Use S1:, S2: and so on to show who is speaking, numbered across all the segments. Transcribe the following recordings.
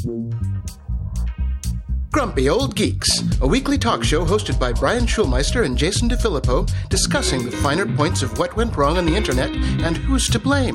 S1: Grumpy Old Geeks, a weekly talk show hosted by Brian Schulmeister and Jason DeFilippo, discussing the finer points of what went wrong on the internet and who's to blame.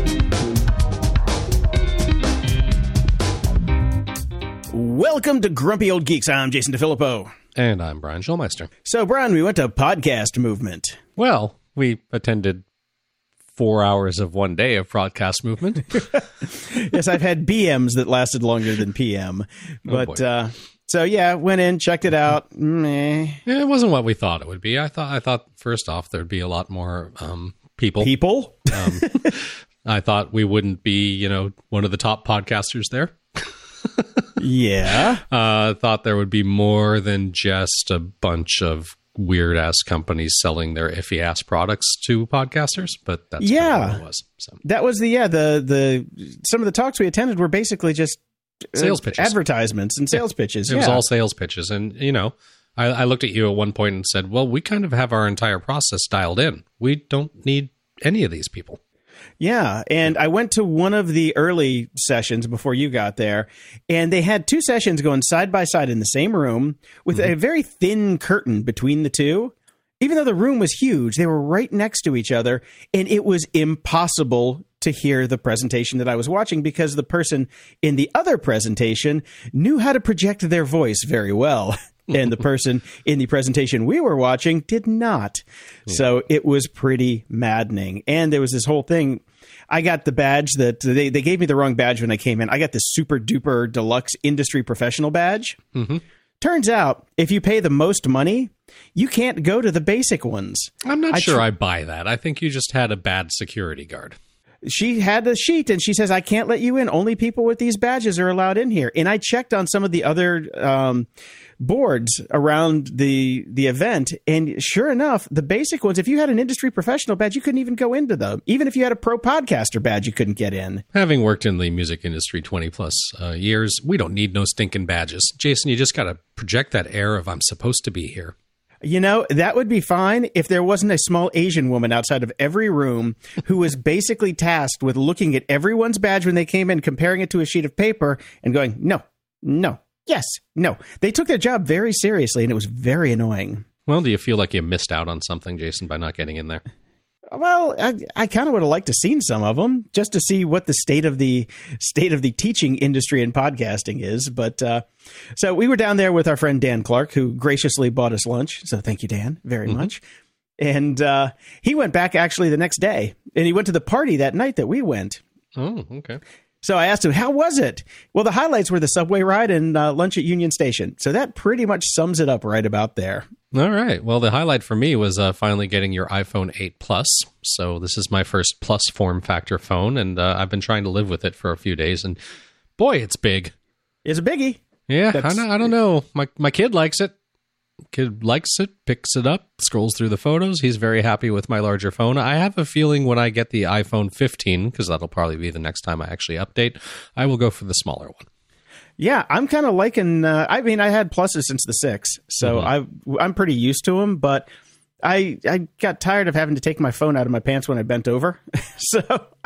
S2: Welcome to Grumpy Old Geeks. I'm Jason DeFilippo.
S3: And I'm Brian Schulmeister.
S2: So, Brian, we went to Podcast Movement.
S3: Well, we attended 4 hours of one day of Broadcast Movement.
S2: Yes, I've had BMs that lasted longer than PM. But, so yeah, went in, checked it out. Meh.
S3: Yeah, it wasn't what we thought it would be. I thought first off, there'd be a lot more people.
S2: People?
S3: I thought we wouldn't be, one of the top podcasters there.
S2: Yeah.
S3: Thought there would be more than just a bunch of weird-ass companies selling their iffy-ass products to podcasters, but that's what it was. So.
S2: That was the some of the talks we attended were basically just
S3: sales pitches,
S2: advertisements and sales pitches.
S3: It was all sales pitches. And, I looked at you at one point and said, well, we kind of have our entire process dialed in. We don't need any of these people.
S2: Yeah, and I went to one of the early sessions before you got there, and they had two sessions going side by side in the same room with a very thin curtain between the two. Even though the room was huge, they were right next to each other, and it was impossible to hear the presentation that I was watching because the person in the other presentation knew how to project their voice very well. And the person in the presentation we were watching did not. Yeah. So it was pretty maddening. And there was this whole thing. I got the badge that they gave me the wrong badge when I came in. I got the super duper deluxe industry professional badge. Mm-hmm. Turns out if you pay the most money, you can't go to the basic ones.
S3: I'm not sure I buy that. I think you just had a bad security guard.
S2: She had a sheet and she says, I can't let you in. Only people with these badges are allowed in here. And I checked on some of the other boards around the event. And sure enough, the basic ones, if you had an industry professional badge, you couldn't even go into them. Even if you had a pro podcaster badge, you couldn't get in.
S3: Having worked in the music industry 20 plus years, we don't need no stinking badges. Jason, you just got to project that air of I'm supposed to be here.
S2: That would be fine if there wasn't a small Asian woman outside of every room who was basically tasked with looking at everyone's badge when they came in, comparing it to a sheet of paper and going, no, yes, no. They took their job very seriously, and it was very annoying.
S3: Well, do you feel like you missed out on something, Jason, by not getting in there?
S2: Well, I kind of would have liked to seen some of them just to see what the state of the teaching industry and podcasting is. But so we were down there with our friend Dan Clark, who graciously bought us lunch. So thank you, Dan, very much. And he went back actually the next day, and he went to the party that night that we went.
S3: Oh, okay.
S2: So I asked him, how was it? Well, the highlights were the subway ride and lunch at Union Station. So that pretty much sums it up right about there.
S3: All right. Well, the highlight for me was finally getting your iPhone 8 Plus. So this is my first Plus form factor phone, and I've been trying to live with it for a few days. And boy, it's big.
S2: It's a biggie.
S3: Yeah, I don't know. My kid likes it. Kid likes it, picks it up, scrolls through the photos. He's very happy with my larger phone. I have a feeling when I get the iPhone 15, because that'll probably be the next time I actually update, I will go for the smaller one.
S2: Yeah, I'm kind of liking, I had pluses since the 6, so I'm pretty used to them, but I got tired of having to take my phone out of my pants when I bent over. So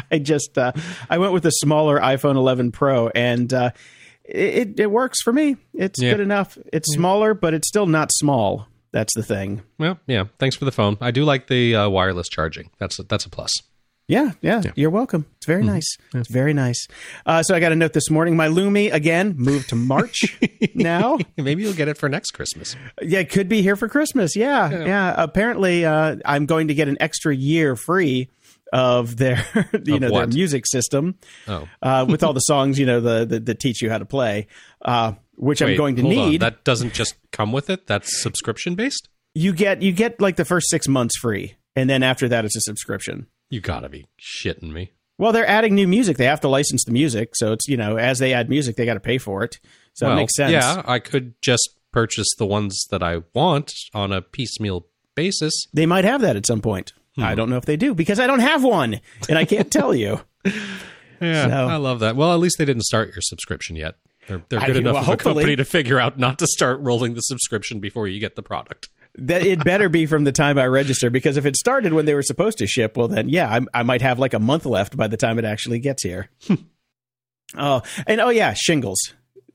S2: I went with the smaller iPhone 11 Pro, and it works for me. It's good enough. It's smaller, but it's still not small. That's the thing.
S3: Well, yeah, thanks for the phone. I do like the wireless charging. That's a plus.
S2: Yeah, you're welcome. It's very nice. It's very nice. So I got a note this morning. My Lumi, again, moved to March now.
S3: Maybe you'll get it for next Christmas.
S2: Yeah, it could be here for Christmas. Yeah. Apparently, I'm going to get an extra year free of their, their music system with all the songs, that teach you how to play, which I'm going to need.
S3: That doesn't just come with it. That's subscription based.
S2: You get like the first 6 months free. And then after that, it's a subscription.
S3: You gotta be shitting me.
S2: Well, they're adding new music. They have to license the music. So it's, as they add music, they got to pay for it. So it makes sense.
S3: Yeah, I could just purchase the ones that I want on a piecemeal basis.
S2: They might have that at some point. I don't know if they do because I don't have one and I can't tell you.
S3: Yeah, so, I love that. Well, at least they didn't start your subscription yet. They're good enough of a company to figure out not to start rolling the subscription before you get the product.
S2: That it better be from the time I register, because if it started when they were supposed to ship, well, then, I might have like a month left by the time it actually gets here. Shingles.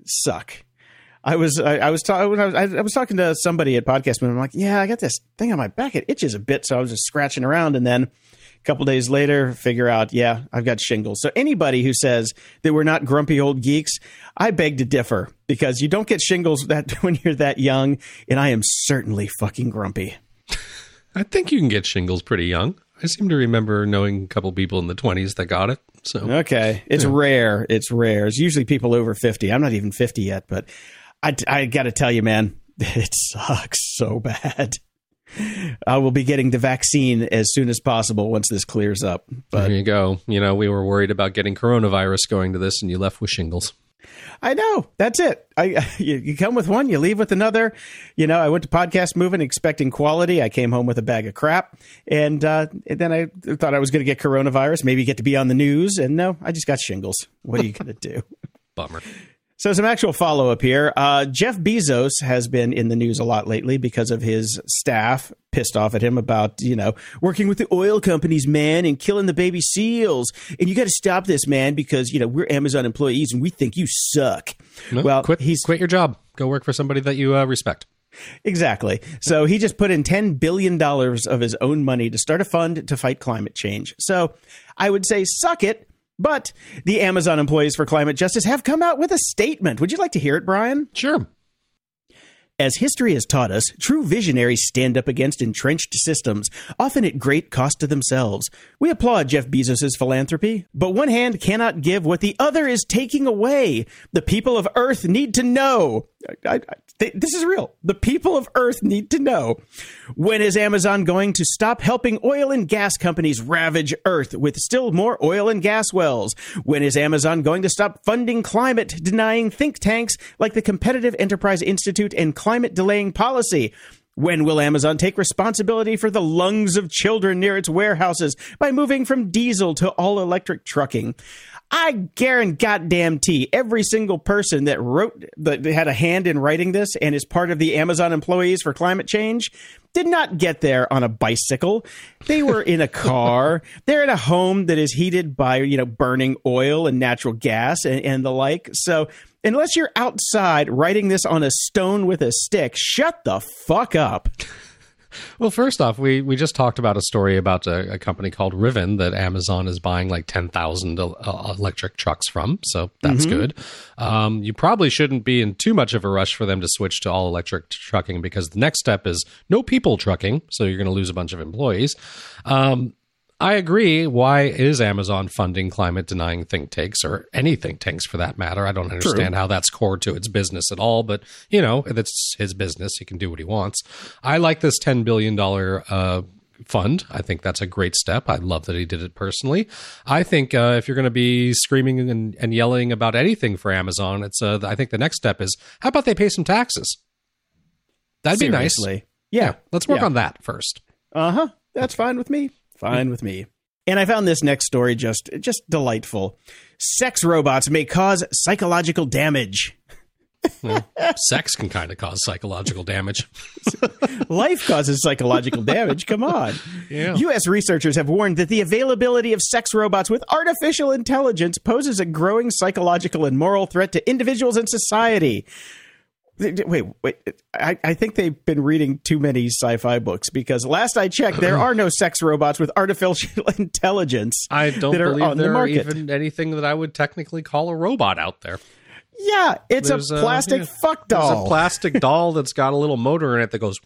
S2: suck. I was talking to somebody at Podcast Moon. I'm like, yeah, I got this thing on my back. It itches a bit. So I was just scratching around. And then a couple days later, figure out, yeah, I've got shingles. So anybody who says that we're not grumpy old geeks, I beg to differ, because you don't get shingles that when you're that young. And I am certainly fucking grumpy.
S3: I think you can get shingles pretty young. I seem to remember knowing a couple people in the 20s that got it. So
S2: okay. It's rare. It's rare. It's usually people over 50. I'm not even 50 yet, but I got to tell you, man, it sucks so bad. I will be getting the vaccine as soon as possible once this clears up. But
S3: there you go. You know, we were worried about getting coronavirus going to this, and you left with shingles.
S2: I know. That's it. You come with one, you leave with another. You know, I went to Podcast Moving expecting quality. I came home with a bag of crap. And then I thought I was going to get coronavirus, maybe get to be on the news. And no, I just got shingles. What are you going to do?
S3: Bummer.
S2: So some actual follow-up here. Jeff Bezos has been in the news a lot lately because of his staff pissed off at him about, you know, working with the oil companies, man, and killing the baby seals. And you got to stop this, man, because, you know, we're Amazon employees and we think you suck.
S3: No, well, quit your job. Go work for somebody that you respect.
S2: Exactly. So he just put in $10 billion of his own money to start a fund to fight climate change. So I would say suck it. But the Amazon Employees for Climate Justice have come out with a statement. Would you like to hear it, Brian?
S3: Sure.
S2: As history has taught us, true visionaries stand up against entrenched systems, often at great cost to themselves. We applaud Jeff Bezos' philanthropy, but one hand cannot give what the other is taking away. The people of Earth need to know. This is real. The people of Earth need to know. When is Amazon going to stop helping oil and gas companies ravage Earth with still more oil and gas wells? When is Amazon going to stop funding climate-denying think tanks like the Competitive Enterprise Institute and Climate Delaying Policy? When will Amazon take responsibility for the lungs of children near its warehouses by moving from diesel to all-electric trucking? I guarantee every single person that had a hand in writing this and is part of the Amazon Employees for Climate Change did not get there on a bicycle. They were in a car. They're in a home that is heated by, you know, burning oil and natural gas and the like. So unless you're outside writing this on a stone with a stick, shut the fuck up.
S3: Well, first off, we just talked about a story about a company called Rivian that Amazon is buying like 10,000 electric trucks from. So that's good. You probably shouldn't be in too much of a rush for them to switch to all electric trucking, because the next step is no people trucking. So you're going to lose a bunch of employees. I agree. Why is Amazon funding climate-denying think tanks, or any think tanks for that matter? I don't understand how that's core to its business at all, but, you know, it's his business. He can do what he wants. I like this $10 billion fund. I think that's a great step. I love that he did it personally. I think if you're going to be screaming and yelling about anything for Amazon, I think the next step is, how about they pay some taxes? That'd be nice.
S2: Yeah.
S3: Let's work on that first.
S2: Uh-huh. That's fine with me. Fine with me. And I found this next story just delightful. Sex robots may cause psychological damage.
S3: Well, sex can kind of cause psychological damage.
S2: Life causes psychological damage. Come on.
S3: Yeah.
S2: U.S. researchers have warned that the availability of sex robots with artificial intelligence poses a growing psychological and moral threat to individuals and society. Wait. I think they've been reading too many sci-fi books, because last I checked, there are no sex robots with artificial intelligence.
S3: I don't believe there are even anything that I would technically call a robot out there.
S2: Yeah, it's a plastic fuck doll.
S3: There's a plastic doll that's got a little motor in it that goes...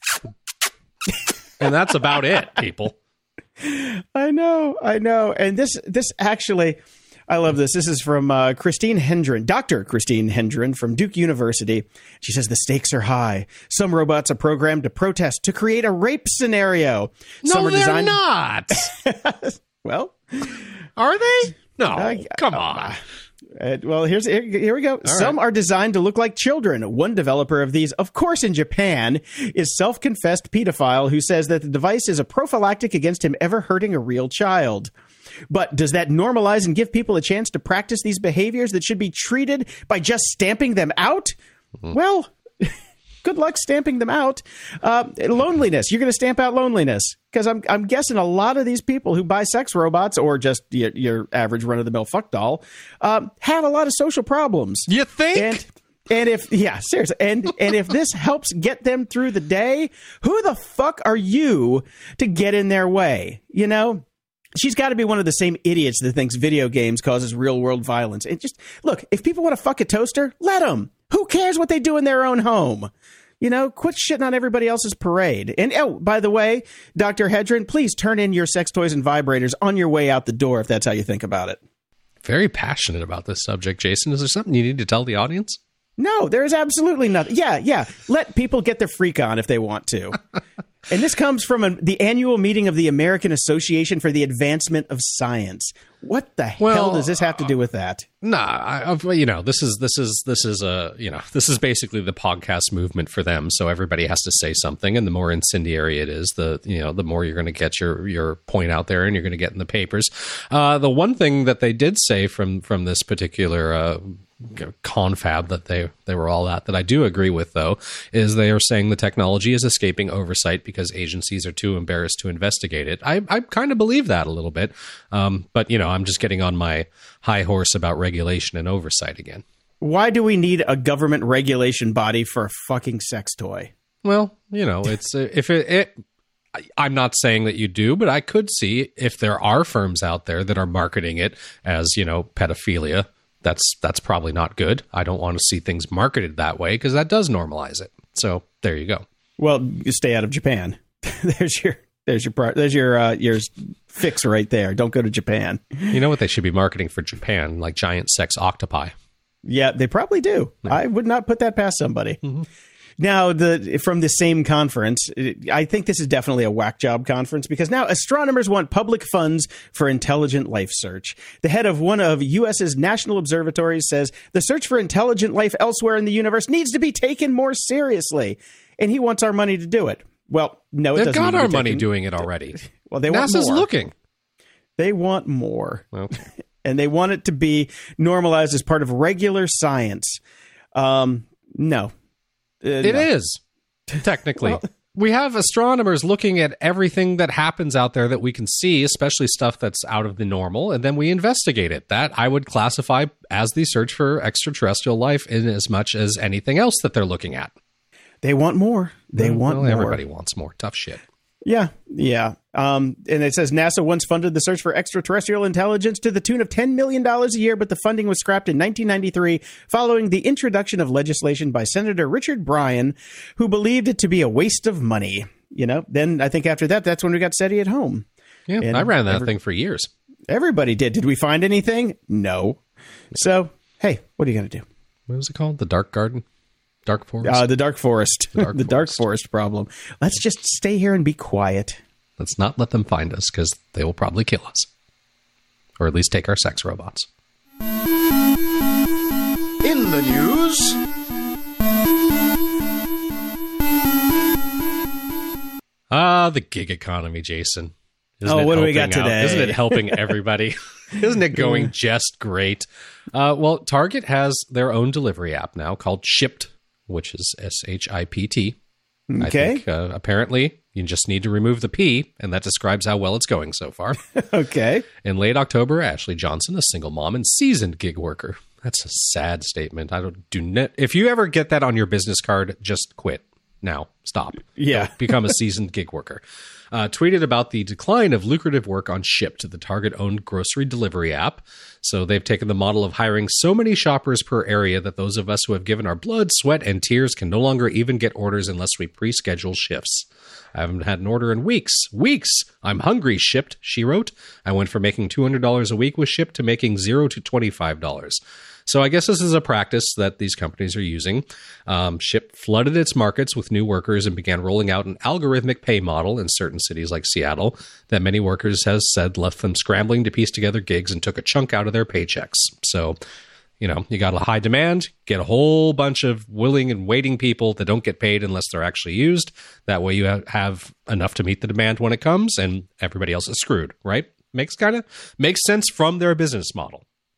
S3: and that's about it, people.
S2: I know. And this actually... I love this. This is from Christine Hendren, Dr. Christine Hendren from Duke University. She says the stakes are high. Some robots are programmed to protest to create a rape scenario.
S3: No, they're not.
S2: Well,
S3: are they? No, come on.
S2: Well, here we go. Some are designed to look like children. One developer of these, of course in Japan, is self-confessed pedophile who says that the device is a prophylactic against him ever hurting a real child. But does that normalize and give people a chance to practice these behaviors that should be treated by just stamping them out? Mm-hmm. Well, good luck stamping them out. Loneliness. You're going to stamp out loneliness. Because I'm guessing a lot of these people who buy sex robots or just your average run-of-the-mill fuck doll have a lot of social problems.
S3: You think?
S2: And if, seriously, and if this helps get them through the day, who the fuck are you to get in their way? You know, she's got to be one of the same idiots that thinks video games causes real world violence. And just look, if people want to fuck a toaster, let them. Who cares what they do in their own home? You know, quit shitting on everybody else's parade. And, oh, by the way, Dr. Hedren, please turn in your sex toys and vibrators on your way out the door if that's how you think about it.
S3: Very passionate about this subject, Jason. Is there something you need to tell the audience?
S2: No, there is absolutely nothing. Yeah. Let people get their freak on if they want to. And this comes from the annual meeting of the American Association for the Advancement of Science. What the hell does this have to do with that?
S3: Nah, this is basically the podcast movement for them. So everybody has to say something, and the more incendiary it is, the more you're going to get your point out there, and you're going to get in the papers. The one thing that they did say from this particular confab that they were all at that I do agree with, though, is they are saying the technology is escaping oversight because agencies are too embarrassed to investigate it. I kind of believe that a little bit, but I'm just getting on my high horse about regulation and oversight again.
S2: Why do we need a government regulation body for a fucking sex toy?
S3: Well, it's I'm not saying that you do, but I could see if there are firms out there that are marketing it as, pedophilia. That's probably not good. I don't want to see things marketed that way because that does normalize it. So there you go.
S2: Well, you stay out of Japan. There's your fix right there. Don't go to Japan.
S3: You know what they should be marketing for Japan? Like giant sex octopi.
S2: Yeah, they probably do. Yeah. I would not put that past somebody. Mm-hmm. Now, from the same conference, I think this is definitely a whack job conference because now astronomers want public funds for intelligent life search. The head of one of U.S.'s national observatories says the search for intelligent life elsewhere in the universe needs to be taken more seriously, and he wants our money to do it. Well, no, it doesn't.
S3: They've got our money doing it already.
S2: Well, they want more.
S3: NASA's looking.
S2: They want more.
S3: Okay.
S2: And they want it to be normalized as part of regular science. No.
S3: It is, technically. Well, we have astronomers looking at everything that happens out there that we can see, especially stuff that's out of the normal, and then we investigate it. That I would classify as the search for extraterrestrial life in as much as anything else that they're looking at.
S2: They want more. They want more.
S3: Everybody wants more. Tough shit.
S2: Yeah. And it says NASA once funded the search for extraterrestrial intelligence to the tune of $10 million a year, but the funding was scrapped in 1993 following the introduction of legislation by Senator Richard Bryan, who believed it to be a waste of money. Then I think after that's when we got SETI at home.
S3: Yeah, and I ran that thing for years.
S2: Everybody did. Did we find anything? No. So, hey, what are you going to do?
S3: What was it called? The Dark Garden? Dark Forest?
S2: The Dark Forest. The Dark Forest problem. Let's just stay here and be quiet.
S3: Let's not let them find us because they will probably kill us. Or at least take our sex robots.
S1: In the news...
S3: the gig economy, Jason.
S2: What do we got today?
S3: Isn't it helping everybody? Isn't it going just great? Well, Target has their own delivery app now called Shipt, which is SHIPT.
S2: Okay.
S3: I think, apparently, you just need to remove the P, and that describes how well it's going so far.
S2: Okay.
S3: In late October, Ashley Johnson, a single mom and seasoned gig worker. That's a sad statement. If you ever get that on your business card, just quit. Now, stop.
S2: Yeah.
S3: Don't become a seasoned gig worker. Tweeted about the decline of lucrative work on Shipt, the Target-owned grocery delivery app. So they've taken the model of hiring so many shoppers per area that those of us who have given our blood, sweat, and tears can no longer even get orders unless we pre-schedule shifts. I haven't had an order in weeks. I'm hungry, Shipt, she wrote. I went from making $200 a week with Shipt to making $0 to $25. So I guess this is a practice that these companies are using. Shipt flooded its markets with new workers and began rolling out an algorithmic pay model in certain cities like Seattle that many workers has said left them scrambling to piece together gigs and took a chunk out of their paychecks. So, you got a high demand, get a whole bunch of willing and waiting people that don't get paid unless they're actually used. That way you have enough to meet the demand when it comes and everybody else is screwed, right? Makes sense from their business model.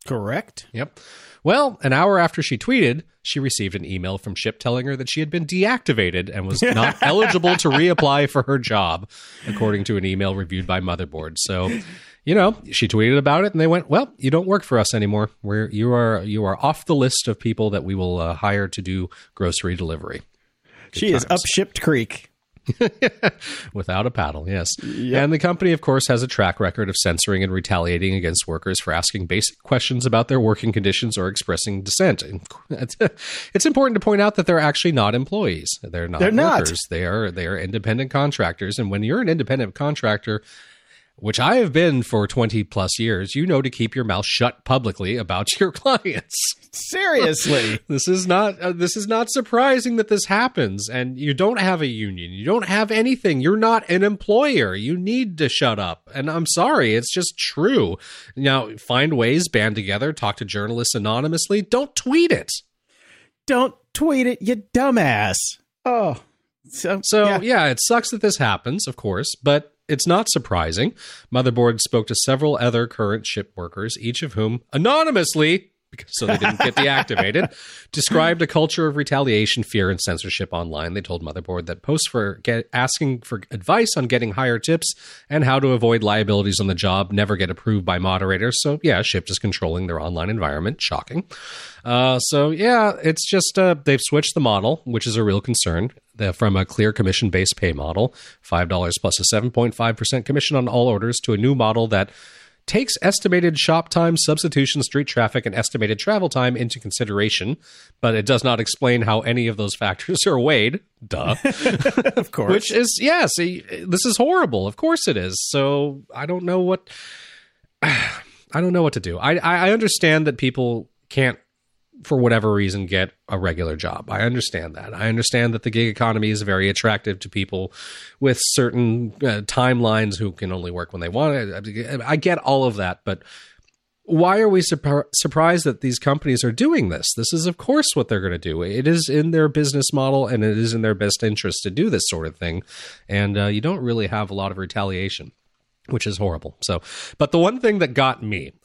S2: Correct.
S3: Yep. Well, an hour after she tweeted, she received an email from Ship telling her that she had been deactivated and was not eligible to reapply for her job, according to an email reviewed by Motherboard. So, she tweeted about it and they went, well, you don't work for us anymore. You are off the list of people that we will hire to do grocery delivery.
S2: She is up Shipped Creek.
S3: Without a paddle, yes. Yep. And the company, of course, has a track record of censoring and retaliating against workers for asking basic questions about their working conditions or expressing dissent. It's important to point out that they're actually not employees. They're not workers. They are independent contractors. And when you're an independent contractor, which I have been for 20 plus years, you know to keep your mouth shut publicly about your clients.
S2: Seriously.
S3: This is not surprising that this happens. And you don't have a union. You don't have anything. You're not an employer. You need to shut up. And I'm sorry, it's just true. Now, find ways, band together, talk to journalists anonymously. Don't tweet it.
S2: Don't tweet it, you dumbass. Oh.
S3: So yeah, it sucks that this happens, of course, but it's not surprising. Motherboard spoke to several other current Ship workers, each of whom anonymously, so they didn't get deactivated, described a culture of retaliation, fear, and censorship online. They told Motherboard that posts asking for advice on getting higher tips and how to avoid liabilities on the job never get approved by moderators. So yeah, Ship is controlling their online environment. Shocking. It's just they've switched the model, which is a real concern. From a clear commission-based pay model, $5 plus a 7.5% commission on all orders, to a new model that takes estimated shop time, substitution, street traffic, and estimated travel time into consideration, but it does not explain how any of those factors are weighed. Duh.
S2: Of course.
S3: Which is, yes, this is horrible. Of course it is. So I don't know what to do. I understand that people can't, for whatever reason, get a regular job. I understand that. I understand that the gig economy is very attractive to people with certain timelines who can only work when they want. I get all of that, but why are we surprised that these companies are doing this? This is, of course, what they're going to do. It is in their business model, and it is in their best interest to do this sort of thing. And you don't really have a lot of retaliation, which is horrible. So, but the one thing that got me,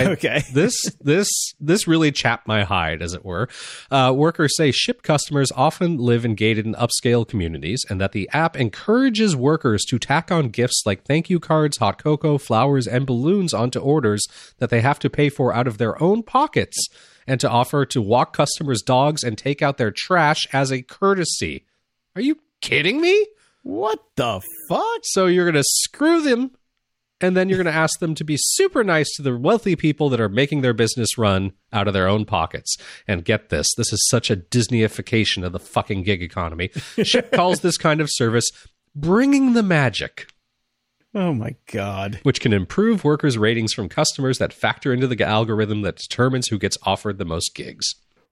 S3: this really chapped my hide, as it were. Workers say Ship customers often live in gated and upscale communities, and that the app encourages workers to tack on gifts like thank you cards, hot cocoa, flowers, and balloons onto orders that they have to pay for out of their own pockets, and to offer to walk customers' dogs and take out their trash as a courtesy. Are you kidding me?
S2: What the fuck?
S3: So you're going to screw them, and then you're going to ask them to be super nice to the wealthy people that are making their business run out of their own pockets. And get this is such a Disneyification of the fucking gig economy. Ship calls this kind of service bringing the magic.
S2: Oh my God.
S3: Which can improve workers' ratings from customers that factor into the algorithm that determines who gets offered the most gigs.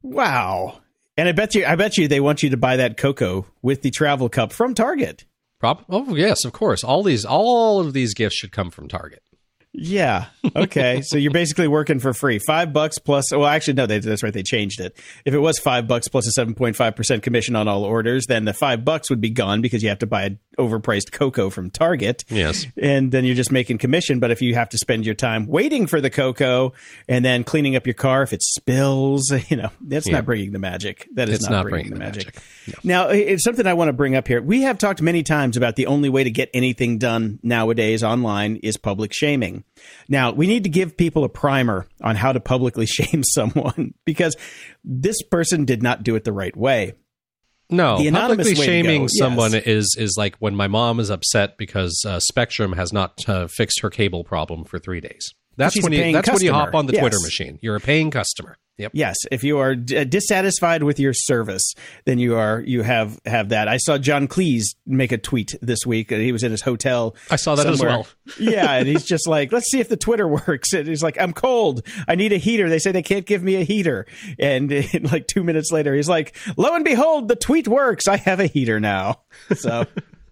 S2: Wow. And I bet you they want you to buy that cocoa with the travel cup from Target.
S3: Oh, yes, of course. All of these gifts should come from Target.
S2: Yeah. Okay. So you're basically working for free. $5 plus. Well, actually, no, that's right. They changed it. If it was $5 plus a 7.5% commission on all orders, then the $5 would be gone because you have to buy an overpriced cocoa from Target.
S3: Yes.
S2: And then you're just making commission. But if you have to spend your time waiting for the cocoa and then cleaning up your car if it spills, that's not bringing the magic. That is not bringing the magic. No. Now, it's something I want to bring up here. We have talked many times about the only way to get anything done nowadays online is public shaming. Now, we need to give people a primer on how to publicly shame someone because this person did not do it the right way.
S3: No, publicly shaming someone is like when my mom is upset because Spectrum has not fixed her cable problem for 3 days. That's when you hop on the Twitter machine. You're a paying customer. Yep.
S2: Yes, if you are dissatisfied with your service, then you have that. I saw John Cleese make a tweet this week. He was in his hotel.
S3: I saw that
S2: somewhere.
S3: as well.
S2: Yeah, and he's just like, let's see if the Twitter works. And he's like, I'm cold. I need a heater. They say they can't give me a heater. And like 2 minutes later, he's like, lo and behold, the tweet works. I have a heater now. So.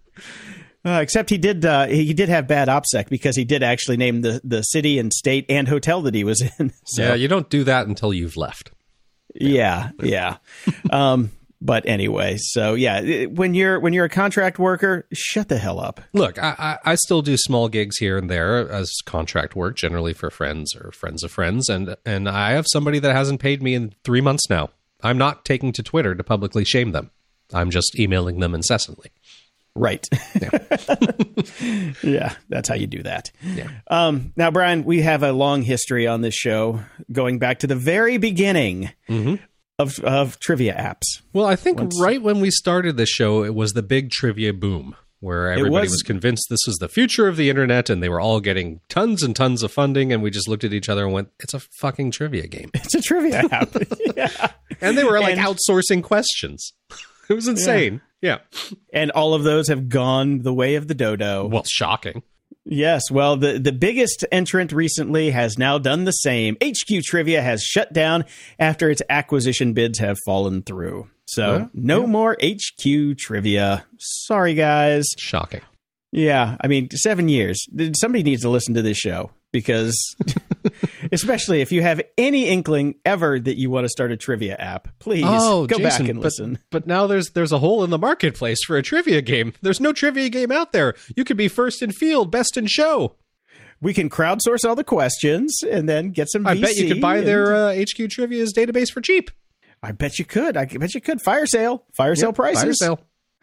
S2: Except he did have bad OPSEC because he did actually name the city and state and hotel that he was in. So,
S3: yeah, you don't do that until you've left.
S2: Yeah. But anyway, so yeah, when you're a contract worker, shut the hell up.
S3: Look, I still do small gigs here and there as contract work, generally for friends or friends of friends, and I have somebody that hasn't paid me in 3 months now. I'm not taking to Twitter to publicly shame them. I'm just emailing them incessantly.
S2: Right.
S3: Yeah.
S2: Yeah, that's how you do that.
S3: Yeah.
S2: Now, Brian, we have a long history on this show, going back to the very beginning of trivia apps.
S3: Well, I think right when we started the show, it was the big trivia boom, where everybody was convinced this was the future of the internet, and they were all getting tons and tons of funding, and we just looked at each other and went, it's a fucking trivia game.
S2: It's a trivia app. Yeah.
S3: And they were like outsourcing questions. It was insane. Yeah.
S2: And all of those have gone the way of the dodo.
S3: Well, shocking.
S2: Yes. Well, the biggest entrant recently has now done the same. HQ Trivia has shut down after its acquisition bids have fallen through. So no more HQ Trivia. Sorry, guys.
S3: Shocking.
S2: Yeah. I mean, 7 years. Somebody needs to listen to this show, because especially if you have any inkling ever that you want to start a trivia app, please go
S3: Jason,
S2: back and listen.
S3: But now there's a hole in the marketplace for a trivia game. There's no trivia game out there. You could be first in field, best in show.
S2: We can crowdsource all the questions and then get some VC.
S3: I bet you could buy their HQ Trivia's database for cheap.
S2: I bet you could. Fire sale prices.
S3: Fire sale.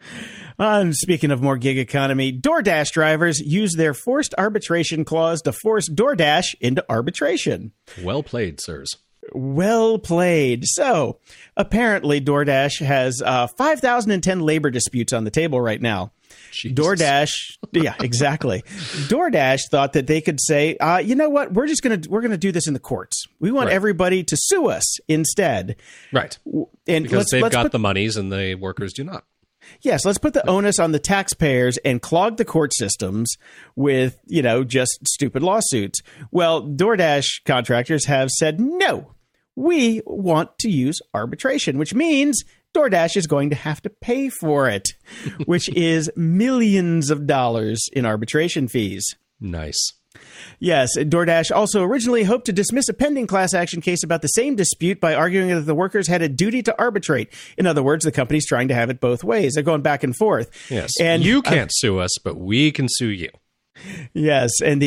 S2: Speaking of more gig economy, DoorDash drivers use their forced arbitration clause to force DoorDash into arbitration.
S3: Well played, sirs.
S2: Well played. So, apparently DoorDash has 5,010 labor disputes on the table right now.
S3: Jesus.
S2: DoorDash, yeah, exactly. DoorDash thought that they could say, you know what, we're gonna do this in the courts. We want everybody to sue us instead.
S3: Right.
S2: And
S3: because they've got the monies and the workers do not.
S2: Yes, let's put the onus on the taxpayers and clog the court systems with, just stupid lawsuits. Well, DoorDash contractors have said, no, we want to use arbitration, which means DoorDash is going to have to pay for it, which is millions of dollars in arbitration fees.
S3: Nice.
S2: Yes, DoorDash also originally hoped to dismiss a pending class action case about the same dispute by arguing that the workers had a duty to arbitrate. In other words, the company's trying to have it both ways. They're going back and forth.
S3: Yes, and you can't sue us, but we can sue you.
S2: Yes, and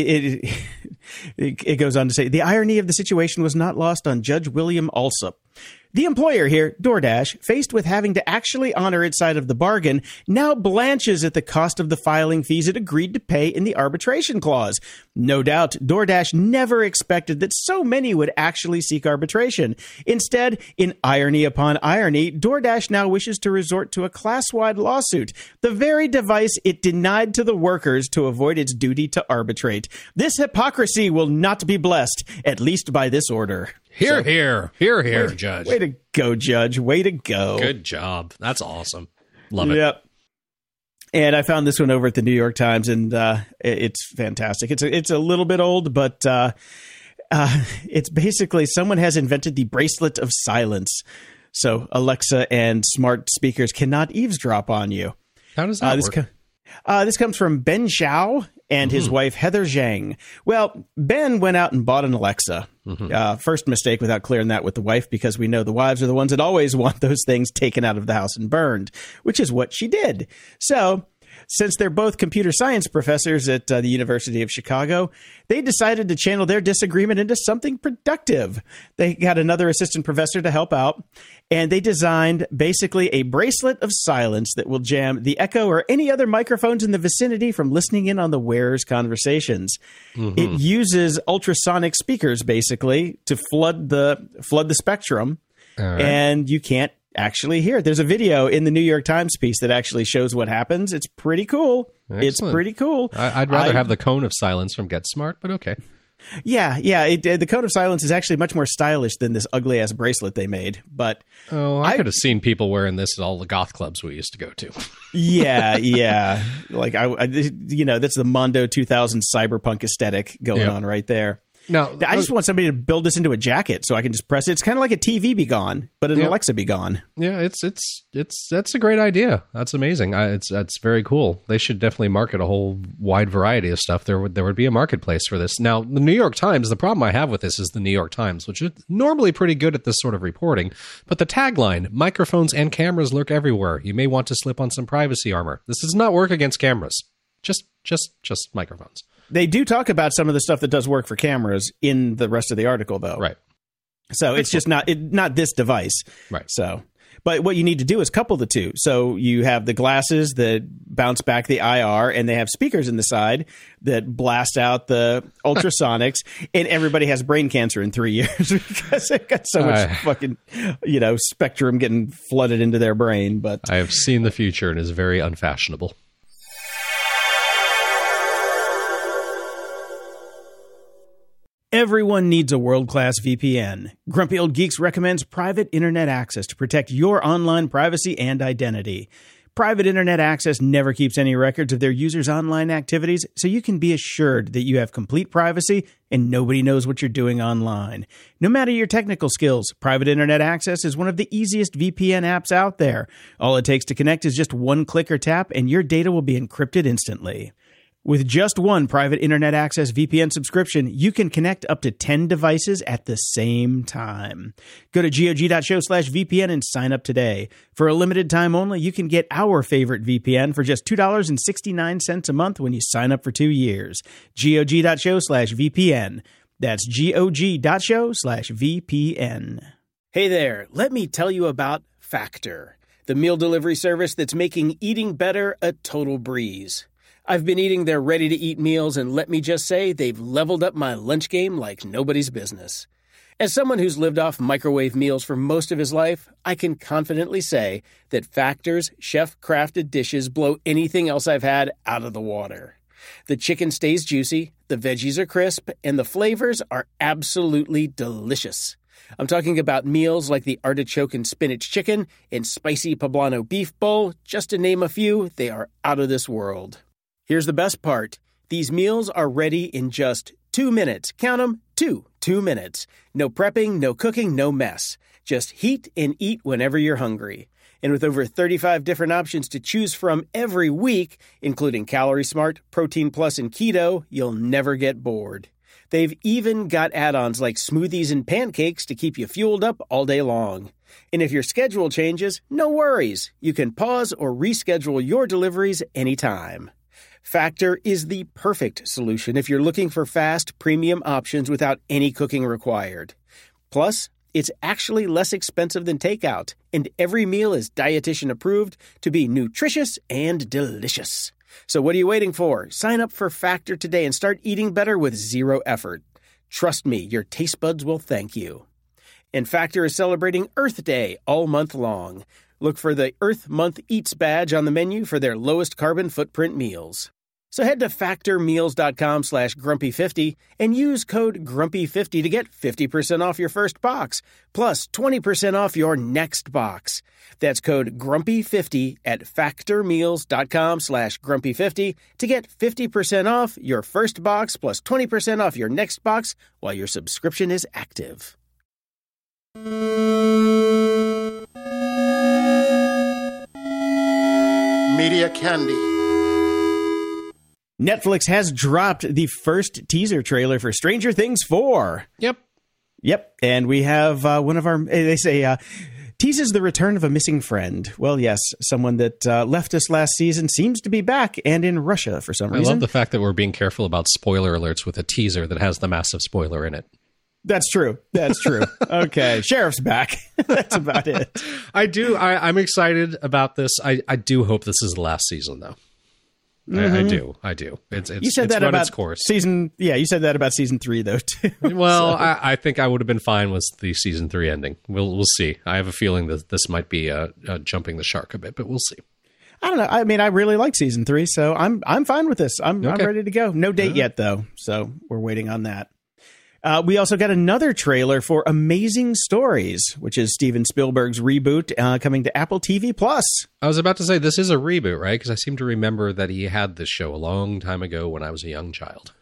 S2: it goes on to say, the irony of the situation was not lost on Judge William Alsop. The employer here, DoorDash, faced with having to actually honor its side of the bargain, now blanches at the cost of the filing fees it agreed to pay in the arbitration clause. No doubt, DoorDash never expected that so many would actually seek arbitration. Instead, in irony upon irony, DoorDash now wishes to resort to a class-wide lawsuit, the very device it denied to the workers to avoid its duty to arbitrate. This hypocrisy will not be blessed, at least by this order.
S3: Here, Judge.
S2: Way to go, Judge. Way to go.
S3: Good job. That's awesome. Love it.
S2: Yep. And I found this one over at the New York Times, and it's fantastic. It's a little bit old, but it's basically someone has invented the bracelet of silence. So Alexa and smart speakers cannot eavesdrop on you.
S3: How does that work?
S2: This comes from Ben Shao and his wife, Heather Zhang. Well, Ben went out and bought an Alexa. First mistake without clearing that with the wife, because we know the wives are the ones that always want those things taken out of the house and burned, which is what she did. So since they're both computer science professors at the University of Chicago, they decided to channel their disagreement into something productive. They got another assistant professor to help out, and they designed basically a bracelet of silence that will jam the Echo or any other microphones in the vicinity from listening in on the wearer's conversations. It uses ultrasonic speakers basically to flood the spectrum, and you can't actually hear it. There's a video in the New York Times piece that actually shows what happens. It's pretty cool. Excellent. It's pretty cool.
S3: I'd rather have the cone of silence from Get Smart, but okay.
S2: Yeah. The cone of silence is actually much more stylish than this ugly ass bracelet they made. But
S3: I could have seen people wearing this at all the goth clubs we used to go to.
S2: Yeah. Like that's the Mondo 2000 cyberpunk aesthetic going on right there.
S3: Now,
S2: I just want somebody to build this into a jacket so I can just press it. It's kind of like a TV Be Gone, but an Alexa Be Gone.
S3: Yeah, that's a great idea. That's amazing. That's very cool. They should definitely market a whole wide variety of stuff. There would be a marketplace for this. Now, the New York Times, the problem I have with this is the New York Times, which is normally pretty good at this sort of reporting, but the tagline, microphones and cameras lurk everywhere. You may want to slip on some privacy armor. This does not work against cameras. Just microphones.
S2: They do talk about some of the stuff that does work for cameras in the rest of the article, though.
S3: Right.
S2: So it's just not this device.
S3: Right.
S2: So, but what you need to do is couple the two. So you have the glasses that bounce back the IR, and they have speakers in the side that blast out the ultrasonics, and everybody has brain cancer in 3 years because they've got so much fucking, spectrum getting flooded into their brain. But
S3: I have seen the future, and it is very unfashionable.
S2: Everyone needs a world-class VPN. Grumpy Old Geeks recommends private internet access to protect your online privacy and identity. Private internet access never keeps any records of their users' online activities, so you can be assured that you have complete privacy and nobody knows what you're doing online. No matter your technical skills, private internet access is one of the easiest VPN apps out there. All it takes to connect is just one click or tap, and your data will be encrypted instantly. With just one private internet access VPN subscription, you can connect up to 10 devices at the same time. Go to GOG.show/VPN and sign up today. For a limited time only, you can get our favorite VPN for just $2.69 a month when you sign up for 2 years. GOG.show/VPN. That's GOG.show/VPN. Hey there, let me tell you about Factor, the meal delivery service that's making eating better a total breeze. I've been eating their ready-to-eat meals, and let me just say, they've leveled up my lunch game like nobody's business. As someone who's lived off microwave meals for most of his life, I can confidently say that Factor's chef-crafted dishes blow anything else I've had out of the water. The chicken stays juicy, the veggies are crisp, and the flavors are absolutely delicious. I'm talking about meals like the artichoke and spinach chicken and spicy poblano beef bowl. Just to name a few, they are out of this world. Here's the best part. These meals are ready in just 2 minutes. Count them, 2 minutes. No prepping, no cooking, no mess. Just heat and eat whenever you're hungry. And with over 35 different options to choose from every week, including Calorie Smart, Protein Plus, and Keto, you'll never get bored. They've even got add-ons like smoothies and pancakes to keep you fueled up all day long. And if your schedule changes, no worries. You can pause or reschedule your deliveries anytime. Factor is the perfect solution if you're looking for fast, premium options without any cooking required. Plus, it's actually less expensive than takeout, and every meal is dietitian approved to be nutritious and delicious. So what are you waiting for? Sign up for Factor today and start eating better with zero effort. Trust me, your taste buds will thank you. And Factor is celebrating Earth Day all month long. Look for the Earth Month Eats badge on the menu for their lowest carbon footprint meals. So head to factormeals.com/grumpy50 and use code grumpy50 to get 50% off your first box, plus 20% off your next box. That's code grumpy50 at factormeals.com/grumpy50 to get 50% off your first box, plus 20% off your next box while your subscription is active.
S1: Media Candy.
S2: Netflix has dropped the first teaser trailer for Stranger Things 4.
S3: Yep.
S2: And we have one of our, they say, teases the return of a missing friend. Well, yes, someone that left us last season seems to be back and in Russia for some reason.
S3: I love the fact that we're being careful about spoiler alerts with a teaser that has the massive spoiler in it.
S2: That's true. Okay. Sheriff's back. That's about it.
S3: I'm excited about this. I do hope this is the last season, though. Mm-hmm. I do.
S2: You said that about
S3: its course.
S2: Season. Yeah, you said that about season 3, though, too.
S3: Well, so. I think I would have been fine with the season 3 ending. We'll see. I have a feeling that this might be jumping the shark a bit, but we'll see.
S2: I don't know. I mean, I really like season 3, so I'm fine with this. I'm ready to go. No date yet, though, so we're waiting on that. We also got another trailer for Amazing Stories, which is Steven Spielberg's reboot coming to Apple TV+.
S3: I was about to say, this is a reboot, right? Because I seem to remember that he had this show a long time ago when I was a young child.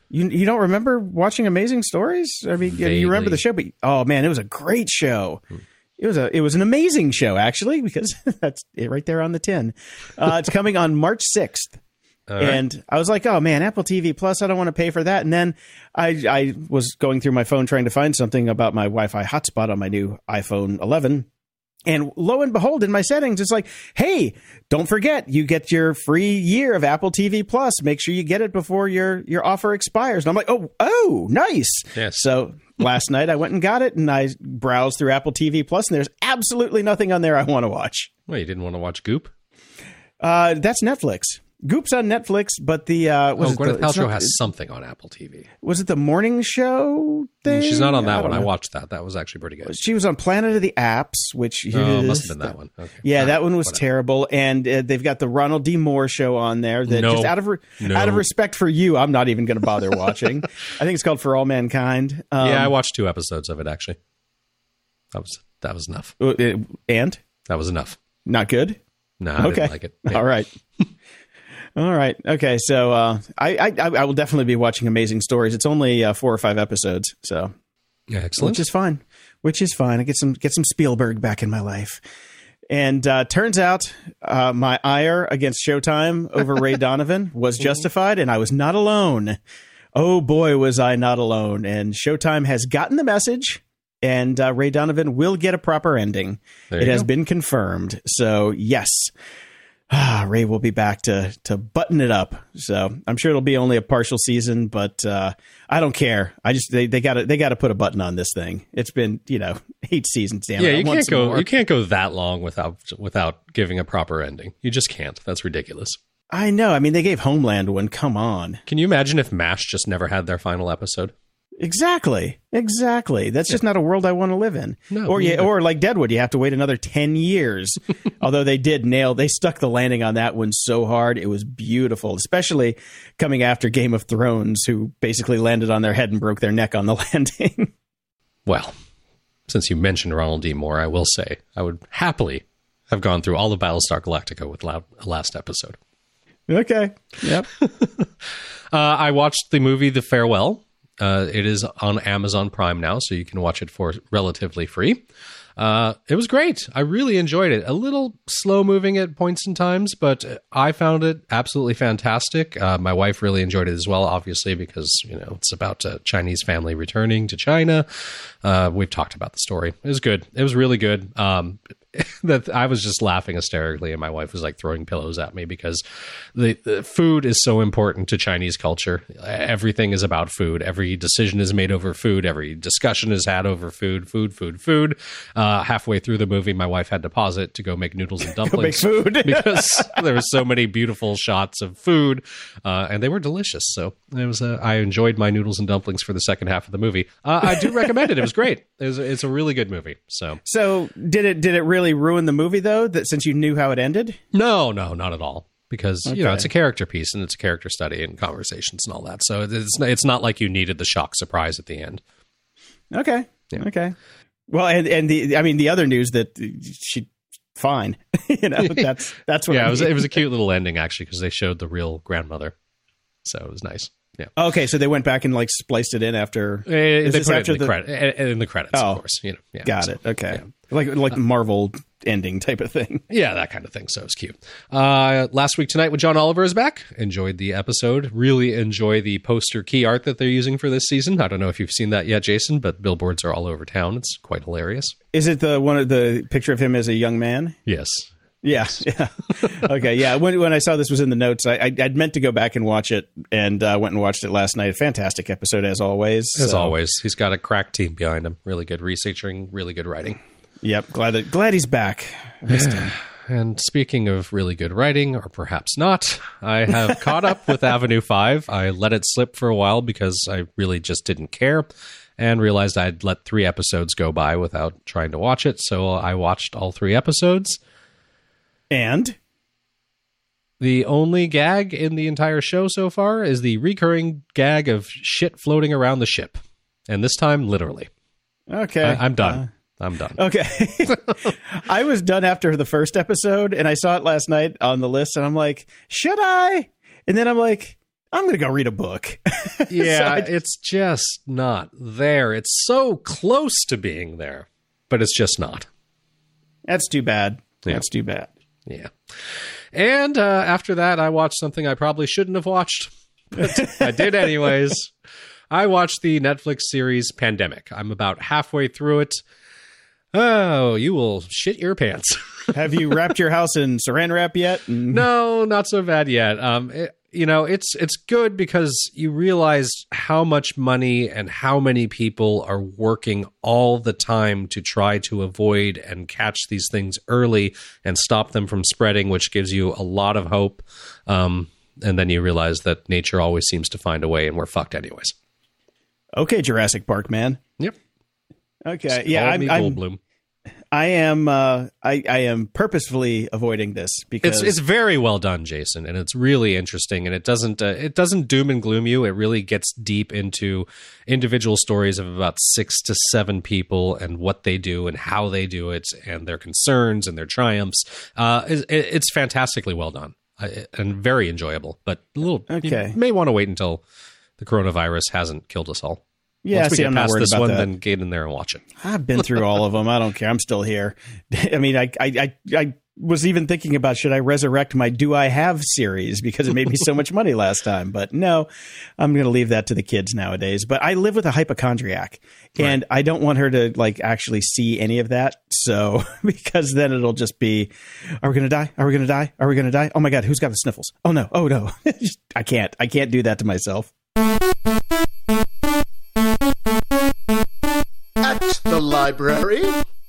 S2: You don't remember watching Amazing Stories? I mean, you remember the show, but oh man, it was a great show. It was an amazing show, actually, because that's it right there on the tin. It's coming on March 6th. And I was like, oh man, Apple TV Plus, I don't want to pay for that. And then I was going through my phone trying to find something about my Wi-Fi hotspot on my new iPhone 11. And lo and behold, in my settings, it's like, hey, don't forget, you get your free year of Apple TV Plus. Make sure you get it before your offer expires. And I'm like, oh, nice.
S3: Yes.
S2: So last night I went and got it, and I browsed through Apple TV Plus, and there's absolutely nothing on there I want to watch.
S3: Well, you didn't want to watch Goop?
S2: That's Netflix. Goop's on Netflix, but the
S3: Gwyneth Paltrow has something on Apple TV.
S2: Was it the morning show thing?
S3: She's not on that one. I watched that. That was actually pretty good.
S2: She was on Planet of the Apps, which
S3: must have been that one. Okay.
S2: Yeah, that one was terrible. And they've got the Ronald D. Moore show on there. That just out of respect for you, I'm not even going to bother watching. I think it's called For All Mankind.
S3: Yeah, I watched 2 episodes of it actually. That was enough.
S2: And
S3: that was enough.
S2: Not good.
S3: No, I didn't like it. Yeah.
S2: All right. All right. Okay. So I will definitely be watching Amazing Stories. It's only 4 or 5 episodes, so
S3: excellent.
S2: Which is fine. I get some Spielberg back in my life. And turns out my ire against Showtime over Ray Donovan was justified, and I was not alone. Oh boy, was I not alone! And Showtime has gotten the message, and Ray Donovan will get a proper ending. It has been confirmed. So yes. Ray will be back to button it up. So I'm sure it'll be only a partial season, but I don't care. They got to put a button on this thing. It's been 8 seasons. Damn it.
S3: Yeah, you can't go that long without giving a proper ending. You just can't. That's ridiculous.
S2: I know. I mean, they gave Homeland one. Come on.
S3: Can you imagine if MASH just never had their final episode?
S2: Exactly. That's just not a world I want to live in. No, or like Deadwood, you have to wait another 10 years. Although they stuck the landing on that one so hard. It was beautiful, especially coming after Game of Thrones, who basically landed on their head and broke their neck on the landing.
S3: Well, since you mentioned Ronald D. Moore, I will say I would happily have gone through all of Battlestar Galactica with last episode.
S2: Okay. Yep.
S3: I watched the movie The Farewell. It is on Amazon Prime now, so you can watch it for relatively free. It was great. I really enjoyed it. A little slow moving at points and times, but I found it absolutely fantastic. My wife really enjoyed it as well, obviously, because it's about a Chinese family returning to China. We've talked about the story. It was good. It was really good. That I was just laughing hysterically, and my wife was like throwing pillows at me because the food is so important to Chinese culture. Everything is about food. Every decision is made over food. Every discussion is had over food. Halfway through the movie, my wife had to pause it to go make noodles and dumplings because there were so many beautiful shots of food, and they were delicious. So it was. I enjoyed my noodles and dumplings for the second half of the movie. I do recommend it. It was great. It's a really good movie. So
S2: did it really ruin the movie though? That since you knew how it ended?
S3: No, not at all. Because it's a character piece and it's a character study and conversations and all that. So it's not like you needed the shock surprise at the end.
S2: Okay. Yeah. Okay. Well, and the other news that she fine. That's what.
S3: Yeah, it was a cute little ending actually because they showed the real grandmother, so it was nice. Yeah.
S2: Okay, so they went back and spliced it in after.
S3: They put it in the credits, of course. Yeah,
S2: got it. Okay, yeah. like Marvel ending type of thing.
S3: Yeah, that kind of thing. So it was cute. Last Week Tonight with John Oliver is back. Enjoyed the episode. Really enjoy the poster key art that they're using for this season. I don't know if you've seen that yet, Jason, but billboards are all over town. It's quite hilarious.
S2: Is it the picture of him as a young man?
S3: Yes.
S2: Yeah. Okay. Yeah. When I saw this was in the notes, I'd meant to go back and watch it, and went and watched it last night. A fantastic episode as always.
S3: As always, he's got a crack team behind him. Really good researching, really good writing.
S2: Yep. Glad he's back. Missed him.
S3: And speaking of really good writing, or perhaps not, I have caught up with Avenue 5. I let it slip for a while because I really just didn't care and realized I'd let 3 episodes go by without trying to watch it. So I watched all 3 episodes.
S2: And
S3: the only gag in the entire show so far is the recurring gag of shit floating around the ship. And this time, literally.
S2: Okay.
S3: I'm done. I'm done.
S2: Okay. I was done after the first episode, and I saw it last night on the list, and I'm like, should I? And then I'm like, I'm going to go read a book.
S3: Yeah, it's just not there. It's so close to being there, but it's just not.
S2: That's too bad.
S3: Yeah.
S2: That's too bad.
S3: Yeah. And after that, I watched something I probably shouldn't have watched, but I did anyways. I watched the Netflix series Pandemic. I'm about halfway through it. Oh, you will shit your pants.
S2: Have you wrapped your house in saran wrap yet?
S3: No, not so bad yet. It's good because you realize how much money and how many people are working all the time to try to avoid and catch these things early and stop them from spreading, which gives you a lot of hope. And then you realize that nature always seems to find a way, and we're fucked anyways.
S2: Okay, Jurassic Park, man.
S3: Yep.
S2: Okay. Yeah, I am purposefully avoiding this because
S3: it's very well done, Jason, and it's really interesting, and it doesn't doom and gloom you. It really gets deep into individual stories of about 6 to 7 people and what they do and how they do it and their concerns and their triumphs. It's fantastically well done and very enjoyable, but you may want to wait until the coronavirus hasn't killed us all.
S2: Yeah,
S3: Once we get
S2: I'm not
S3: past
S2: worried
S3: this
S2: about
S3: one,
S2: that.
S3: then get in there and watch it.
S2: I've been through all of them. I don't care. I'm still here. I mean, I was even thinking about, should I resurrect my Do I Have series because it made me so much money last time. But no, I'm going to leave that to the kids nowadays. But I live with a hypochondriac, and I don't want her to actually see any of that. So because then it'll just be, are we going to die? Are we going to die? Are we going to die? Oh my God, who's got the sniffles? Oh no. I can't do that to myself.
S1: At the library.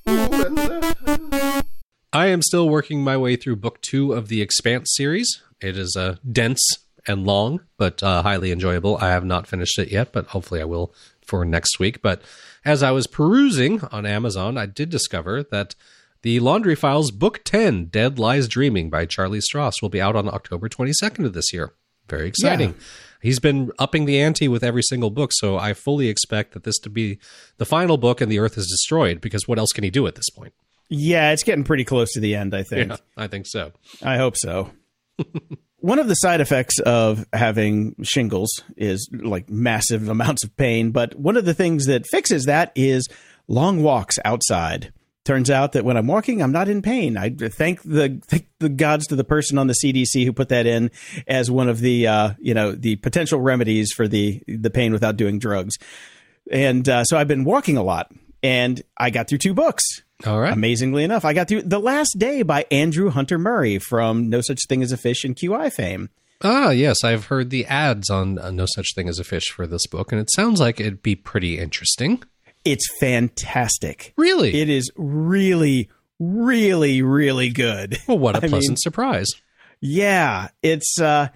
S3: I am still working my way through book 2 of the Expanse series. It is dense and long, but highly enjoyable. I have not finished it yet, but hopefully I will for next week. But as I was perusing on Amazon, I did discover that the Laundry Files Book 10, Dead Lies Dreaming by Charlie Stross will be out on October 22nd of this year. Very exciting. Yeah. He's been upping the ante with every single book, so I fully expect that this to be the final book and the Earth is destroyed, because what else can he do at this point?
S2: Yeah, it's getting pretty close to the end, I think.
S3: Yeah, I think so.
S2: I hope so. One of the side effects of having shingles is like massive amounts of pain, but one of the things that fixes that is long walks outside. Turns out that when I'm walking, I'm not in pain. I thank the gods to the person on the CDC who put that in as one of the the potential remedies for the pain without doing drugs. And so I've been walking a lot, and I got through 2 books.
S3: All right.
S2: Amazingly enough, I got through The Last Day by Andrew Hunter Murray from No Such Thing as a Fish and QI fame.
S3: Ah, yes, I've heard the ads on No Such Thing as a Fish for this book, and it sounds like it'd be pretty interesting. It's
S2: fantastastic.
S3: Really?
S2: It is really, really, really good.
S3: Well, what a pleasant surprise.
S2: Yeah, it's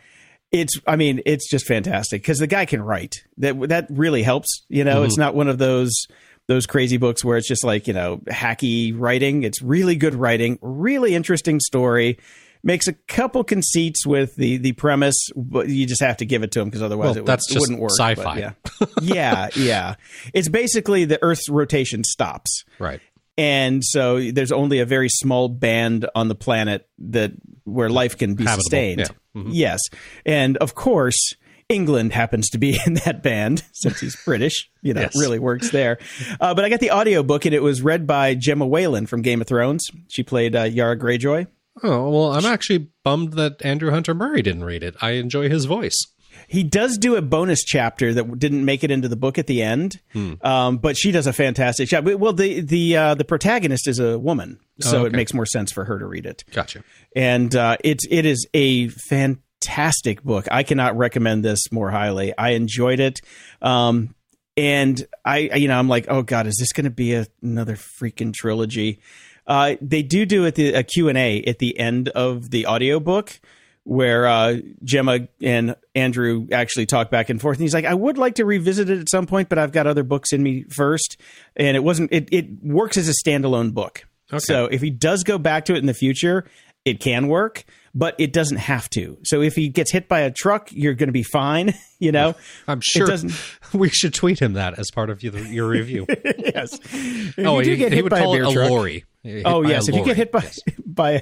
S2: just fantastic because the guy can write. That really helps. It's not one of those crazy books where it's just like, hacky writing. It's really good writing, really interesting story. Makes a couple conceits with the premise, but you just have to give it to him because otherwise it wouldn't work.
S3: Sci-fi.
S2: Yeah. It's basically the Earth's rotation stops.
S3: Right.
S2: And so there's only a very small band on the planet where life can be sustained. Yeah. Mm-hmm. Yes. And of course, England happens to be in that band since he's British. Yes. It really works there. But I got the audiobook, and it was read by Gemma Whalen from Game of Thrones. She played Yara Greyjoy.
S3: Oh, well, I'm actually bummed that Andrew Hunter Murray didn't read it. I enjoy his voice.
S2: He does do a bonus chapter that didn't make it into the book at the end, but she does a fantastic job. Well, the protagonist is a woman, so it makes more sense for her to read it.
S3: Gotcha.
S2: And it is a fantastic book. I cannot recommend this more highly. I enjoyed it. And I'm like, oh God, is this going to be another freaking trilogy? They do a Q&A at the end of the audiobook where Gemma and Andrew actually talk back and forth. And he's like, I would like to revisit it at some point, but I've got other books in me first. And it works as a standalone book. Okay. So if he does go back to it in the future, it can work, but it doesn't have to. So if he gets hit by a truck, you're going to be fine.
S3: I'm sure we should tweet him that as part of your review.
S2: Yes.
S3: He would call it a lorry.
S2: Oh, yes. If you get hit by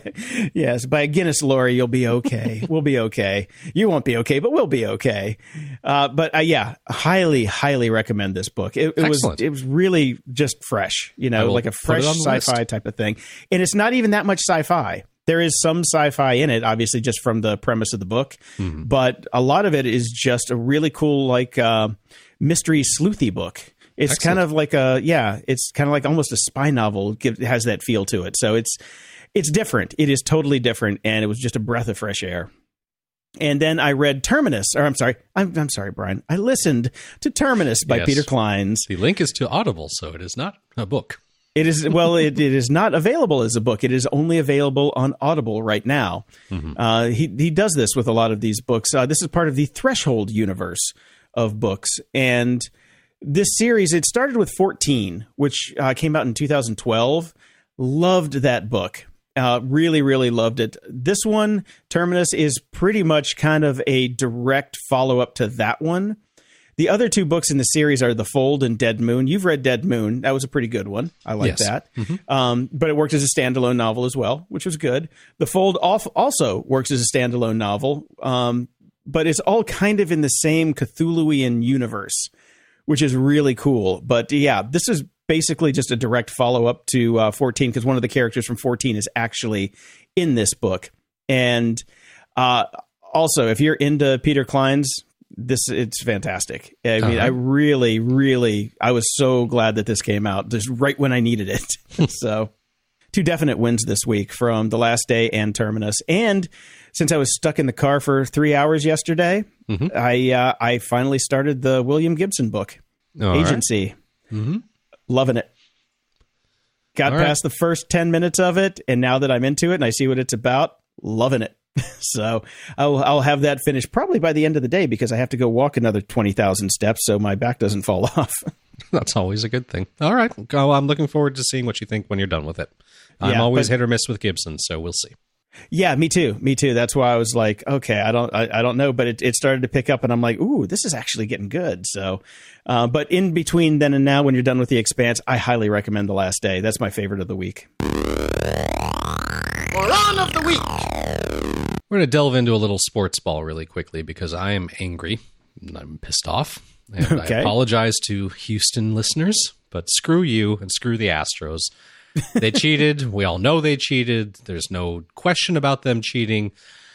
S2: a Guinness lorry, you'll be okay. We'll be okay. You won't be okay, but we'll be okay. But highly, highly recommend this book. It was really just fresh, like a fresh sci-fi type of thing. And it's not even that much sci-fi. There is some sci-fi in it, obviously, just from the premise of the book. Mm-hmm. But a lot of it is just a really cool, mystery sleuthy book. It's kind of like it's kind of like almost a spy novel. It has that feel to it. So it's different. It is totally different. And it was just a breath of fresh air. And then I read Terminus, or I'm sorry, Brian. I listened to Terminus by Peter Clines.
S3: The link is to Audible, so it is not a book.
S2: It is, well, it is not available as a book. It is only available on Audible right now. Mm-hmm. He does this with a lot of these books. This is part of the Threshold universe of books. And this series, it started with 14, which came out in 2012. Loved that book. Really, really loved it. This one, Terminus, is pretty much kind of a direct follow-up to that one. The other two books in the series are The Fold and Dead Moon. You've read Dead Moon. That was a pretty good one. I like that. Mm-hmm. But it worked as a standalone novel as well, which was good. The Fold also works as a standalone novel, but it's all kind of in the same Cthulhuian universe, which is really cool. But this is basically just a direct follow-up to 14, because one of the characters from 14 is actually in this book. And also, if you're into Peter Clines, it's fantastic. I mean, I really, really, I was so glad that this came out just right when I needed it. So, two definite wins this week from The Last Day and Terminus. And since I was stuck in the car for 3 hours yesterday, mm-hmm. I finally started the William Gibson book, Agency. Right. Mm-hmm. Loving it. Got past the first 10 minutes of it, and now that I'm into it and I see what it's about, loving it. So I'll have that finished probably by the end of the day, because I have to go walk another 20,000 steps so my back doesn't fall off.
S3: That's always a good thing. All right. I'm looking forward to seeing what you think when you're done with it. I'm always hit or miss with Gibson, so we'll see. Yeah,
S2: me too. That's why I was like, okay, I don't know, but it started to pick up, and I'm like, ooh, this is actually getting good. So, but in between then and now, when you're done with The Expanse, I highly recommend The Last Day. That's my favorite of the week.
S1: Moron of the week.
S3: We're going to delve into a little sports ball really quickly, because I am angry. I'm pissed off. And I apologize to Houston listeners, but screw you and screw the Astros. They cheated. We all know they cheated. There's no question about them cheating.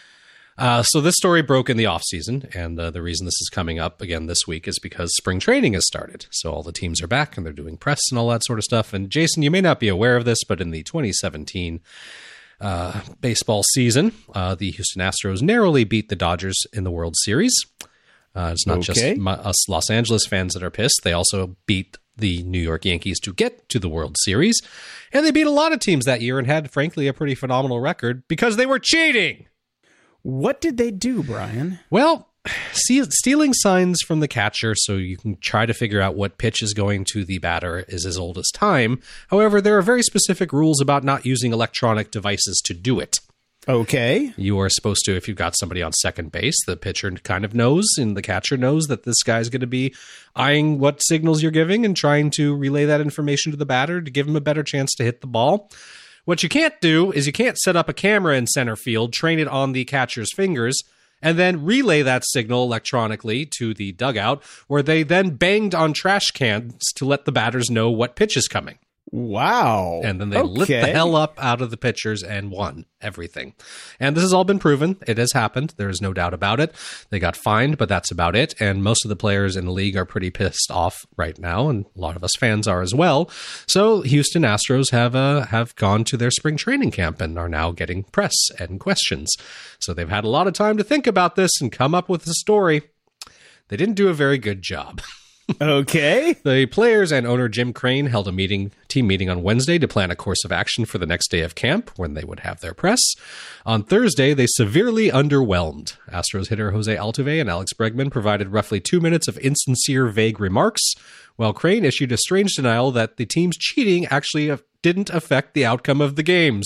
S3: So this story broke in the offseason, and the reason this is coming up again this week is because spring training has started. So all the teams are back, and they're doing press and all that sort of stuff. And Jason, you may not be aware of this, but in the 2017 baseball season, the Houston Astros narrowly beat the Dodgers in the World Series. It's not just us Los Angeles fans that are pissed. They also beat the New York Yankees to get to the World Series. And they beat a lot of teams that year and had, frankly, a pretty phenomenal record because they were cheating.
S2: What did they do, Brian?
S3: Well, stealing signs from the catcher so you can try to figure out what pitch is going to the batter is as old as time. However, there are very specific rules about not using electronic devices to do it.
S2: Okay.
S3: You are supposed to, if you've got somebody on second base, the pitcher kind of knows and the catcher knows that this guy's going to be eyeing what signals you're giving and trying to relay that information to the batter to give him a better chance to hit the ball. What you can't do is you can't set up a camera in center field, train it on the catcher's fingers, and then relay that signal electronically to the dugout, where they then banged on trash cans to let the batters know what pitch is coming.
S2: Wow.
S3: And then they lit the hell up out of the pitchers and won everything. And this has all been proven. It has happened. There is no doubt about it. They got fined, but that's about it. And most of the players in the league are pretty pissed off right now, and a lot of us fans are as well. So Houston Astros have gone to their spring training camp and are now getting press and questions. So they've had a lot of time to think about this and come up with a story. They didn't do a very good job.
S2: Okay.
S3: The players and owner Jim Crane held a team meeting on Wednesday to plan a course of action for the next day of camp when they would have their press. On Thursday, they severely underwhelmed. Astros hitter Jose Altuve and Alex Bregman provided roughly 2 minutes of insincere, vague remarks, while Crane issued a strange denial that the team's cheating actually didn't affect the outcome of the games.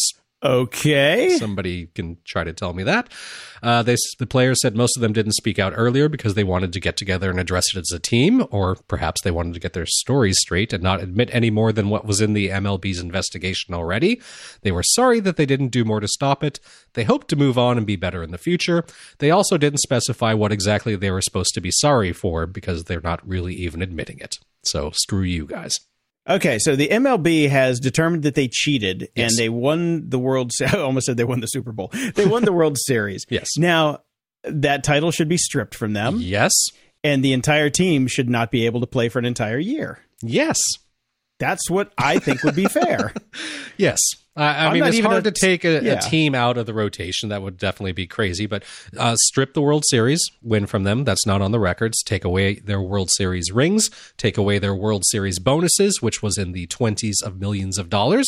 S2: Okay.
S3: Somebody can try to tell me that. The players said most of them didn't speak out earlier because they wanted to get together and address it as a team, or perhaps they wanted to get their stories straight and not admit any more than what was in the MLB's investigation already. They were sorry that they didn't do more to stop it. They hope to move on and be better in the future. They also didn't specify what exactly they were supposed to be sorry for because they're not really even admitting it. So screw you guys.
S2: Okay, so the MLB has determined that they cheated,
S3: Yes.
S2: and they won the I almost said they won the Super Bowl. They won the World Series.
S3: Yes.
S2: Now, that title should be stripped from them,
S3: Yes.
S2: and the entire team should not be able to play for an entire year.
S3: Yes.
S2: That's what I think would be fair.
S3: Yes. I
S2: I'm
S3: mean,
S2: not
S3: it's
S2: even
S3: hard to take a
S2: yeah.
S3: team out of the rotation. That would definitely be crazy. But strip the World Series, win from them. That's not on the records. Take away their World Series rings. Take away their World Series bonuses, which was in the 20s of millions of dollars.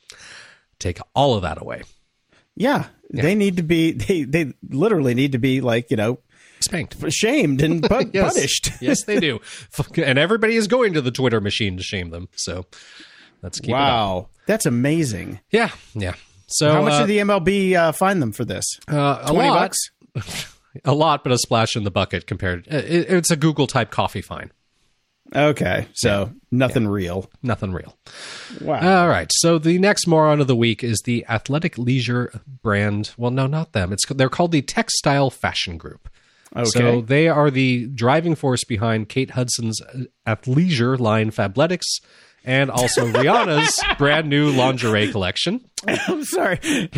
S3: Take all of that away.
S2: Yeah, they need to be, they literally need to be like,
S3: Spanked.
S2: shamed and
S3: Yes.
S2: punished.
S3: Yes, they do. And everybody is going to the Twitter machine to shame them. So let's keep it up.
S2: Wow, that's amazing.
S3: Yeah. Yeah. So
S2: How much did the MLB fine them for this?
S3: a
S2: 20
S3: lot.
S2: bucks?
S3: A lot, but a splash in the bucket compared. It's a Google type coffee fine.
S2: Okay, so nothing real.
S3: Nothing real.
S2: Wow.
S3: All right. So the next moron of the week is the athletic leisure brand. Well, no, not them. They're called the Textile Fashion Group.
S2: Okay.
S3: So they are the driving force behind Kate Hudson's athleisure line Fabletics and also Rihanna's brand new lingerie collection.
S2: I'm sorry.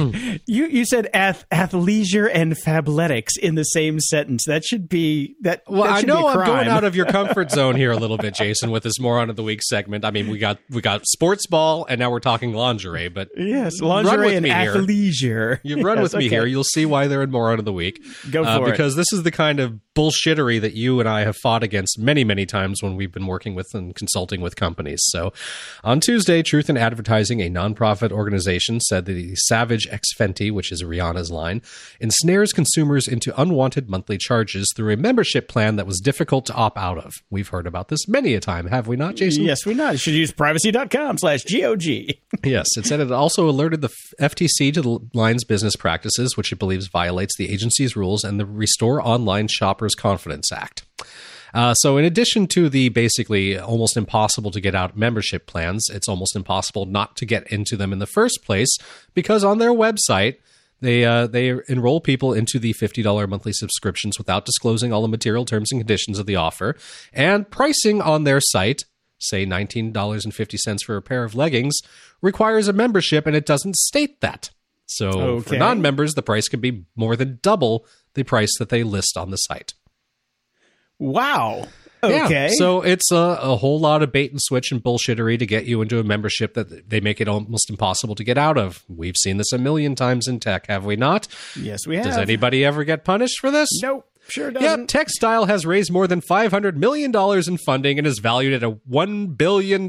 S2: You said athleisure and fabletics in the same sentence. That should be that.
S3: Well,
S2: that
S3: I
S2: should
S3: know
S2: be a
S3: I'm
S2: crime.
S3: going out of your comfort zone here a little bit, Jason, with this moron of the week segment. I mean, we got sports ball, and now we're talking lingerie. But
S2: Yes,
S3: run
S2: lingerie
S3: with
S2: and
S3: me here.
S2: athleisure.
S3: You run
S2: Yes,
S3: with me
S2: okay.
S3: here. You'll see why they're in moron of the week.
S2: Go for it.
S3: Because this is the kind of bullshittery that you and I have fought against many, many times when we've been working with and consulting with companies. So on Tuesday, Truth in Advertising, a nonprofit organization, said that the Savage X Fenty, which is Rihanna's line, ensnares consumers into unwanted monthly charges through a membership plan that was difficult to opt out of. We've heard about this many a time, have we not, Jason?
S2: Yes, we know. You should use privacy.com/GOG.
S3: Yes, it said it also alerted the FTC to the line's business practices, which it believes violates the agency's rules and the Restore Online Shoppers Confidence Act. So in addition to the basically almost impossible to get out membership plans, it's almost impossible not to get into them in the first place because on their website, they enroll people into the $50 monthly subscriptions without disclosing all the material terms and conditions of the offer. And pricing on their site, say $19.50 for a pair of leggings, requires a membership, and it doesn't state that. So for
S2: Okay.
S3: non-members, the price could be more than double the price that they list on the site.
S2: Wow. Okay.
S3: Yeah. So it's a whole lot of bait and switch and bullshittery to get you into a membership that they make it almost impossible to get out of. We've seen this a million times in tech, have we not?
S2: Yes, we have.
S3: Does anybody ever get punished for this?
S2: Nope. Sure
S3: Yep,
S2: doesn't.
S3: Textile has raised more than $500 million in funding and is valued at $1 billion.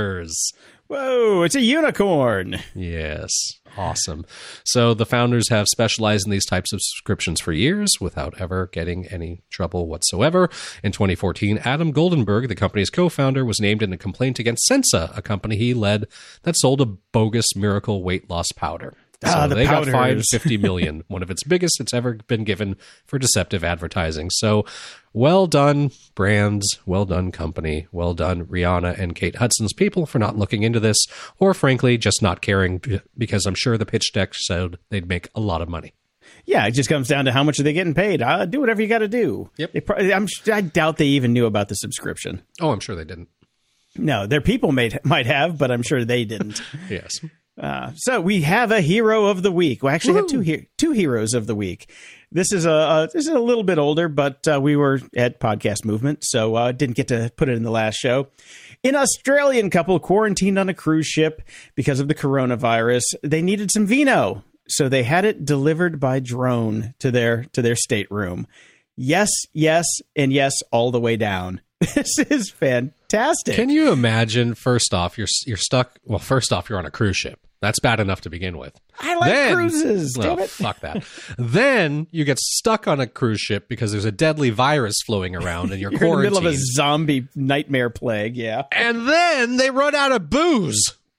S2: Whoa, it's a unicorn.
S3: Yes. Awesome. So the founders have specialized in these types of subscriptions for years without ever getting any trouble whatsoever. In 2014, Adam Goldenberg, the company's co-founder, was named in a complaint against Sensa, a company he led that sold a bogus miracle weight loss powder. So
S2: the
S3: they got fined
S2: powders.
S3: $50 million, one of its biggest it's ever been given for deceptive advertising. So well done, brands. Well done, company. Well done, Rihanna and Kate Hudson's people for not looking into this, or frankly, just not caring, because I'm sure the pitch deck said they'd make a lot of money.
S2: Yeah, it just comes down to how much are they getting paid. Do whatever you got to do.
S3: Yep.
S2: I doubt they even knew about the subscription.
S3: Oh, I'm sure they didn't.
S2: No, their people might have, but I'm sure they didn't.
S3: Yes.
S2: So we have a hero of the week. We actually have two heroes of the week. This is a little bit older, but we were at Podcast Movement, so didn't get to put it in the last show. An Australian couple quarantined on a cruise ship because of the coronavirus. They needed some vino, so they had it delivered by drone to their stateroom. Yes, and yes, all the way down. This is fantastic.
S3: Can you imagine? First off, you're stuck. Well, first off, you're on a cruise ship. That's bad enough to begin with.
S2: I like cruises. Damn it.
S3: Fuck that. Then you get stuck on a cruise ship because there's a deadly virus flowing around and you're
S2: You're in the
S3: quarantined.
S2: middle of a zombie nightmare plague. Yeah.
S3: And then they run out of booze.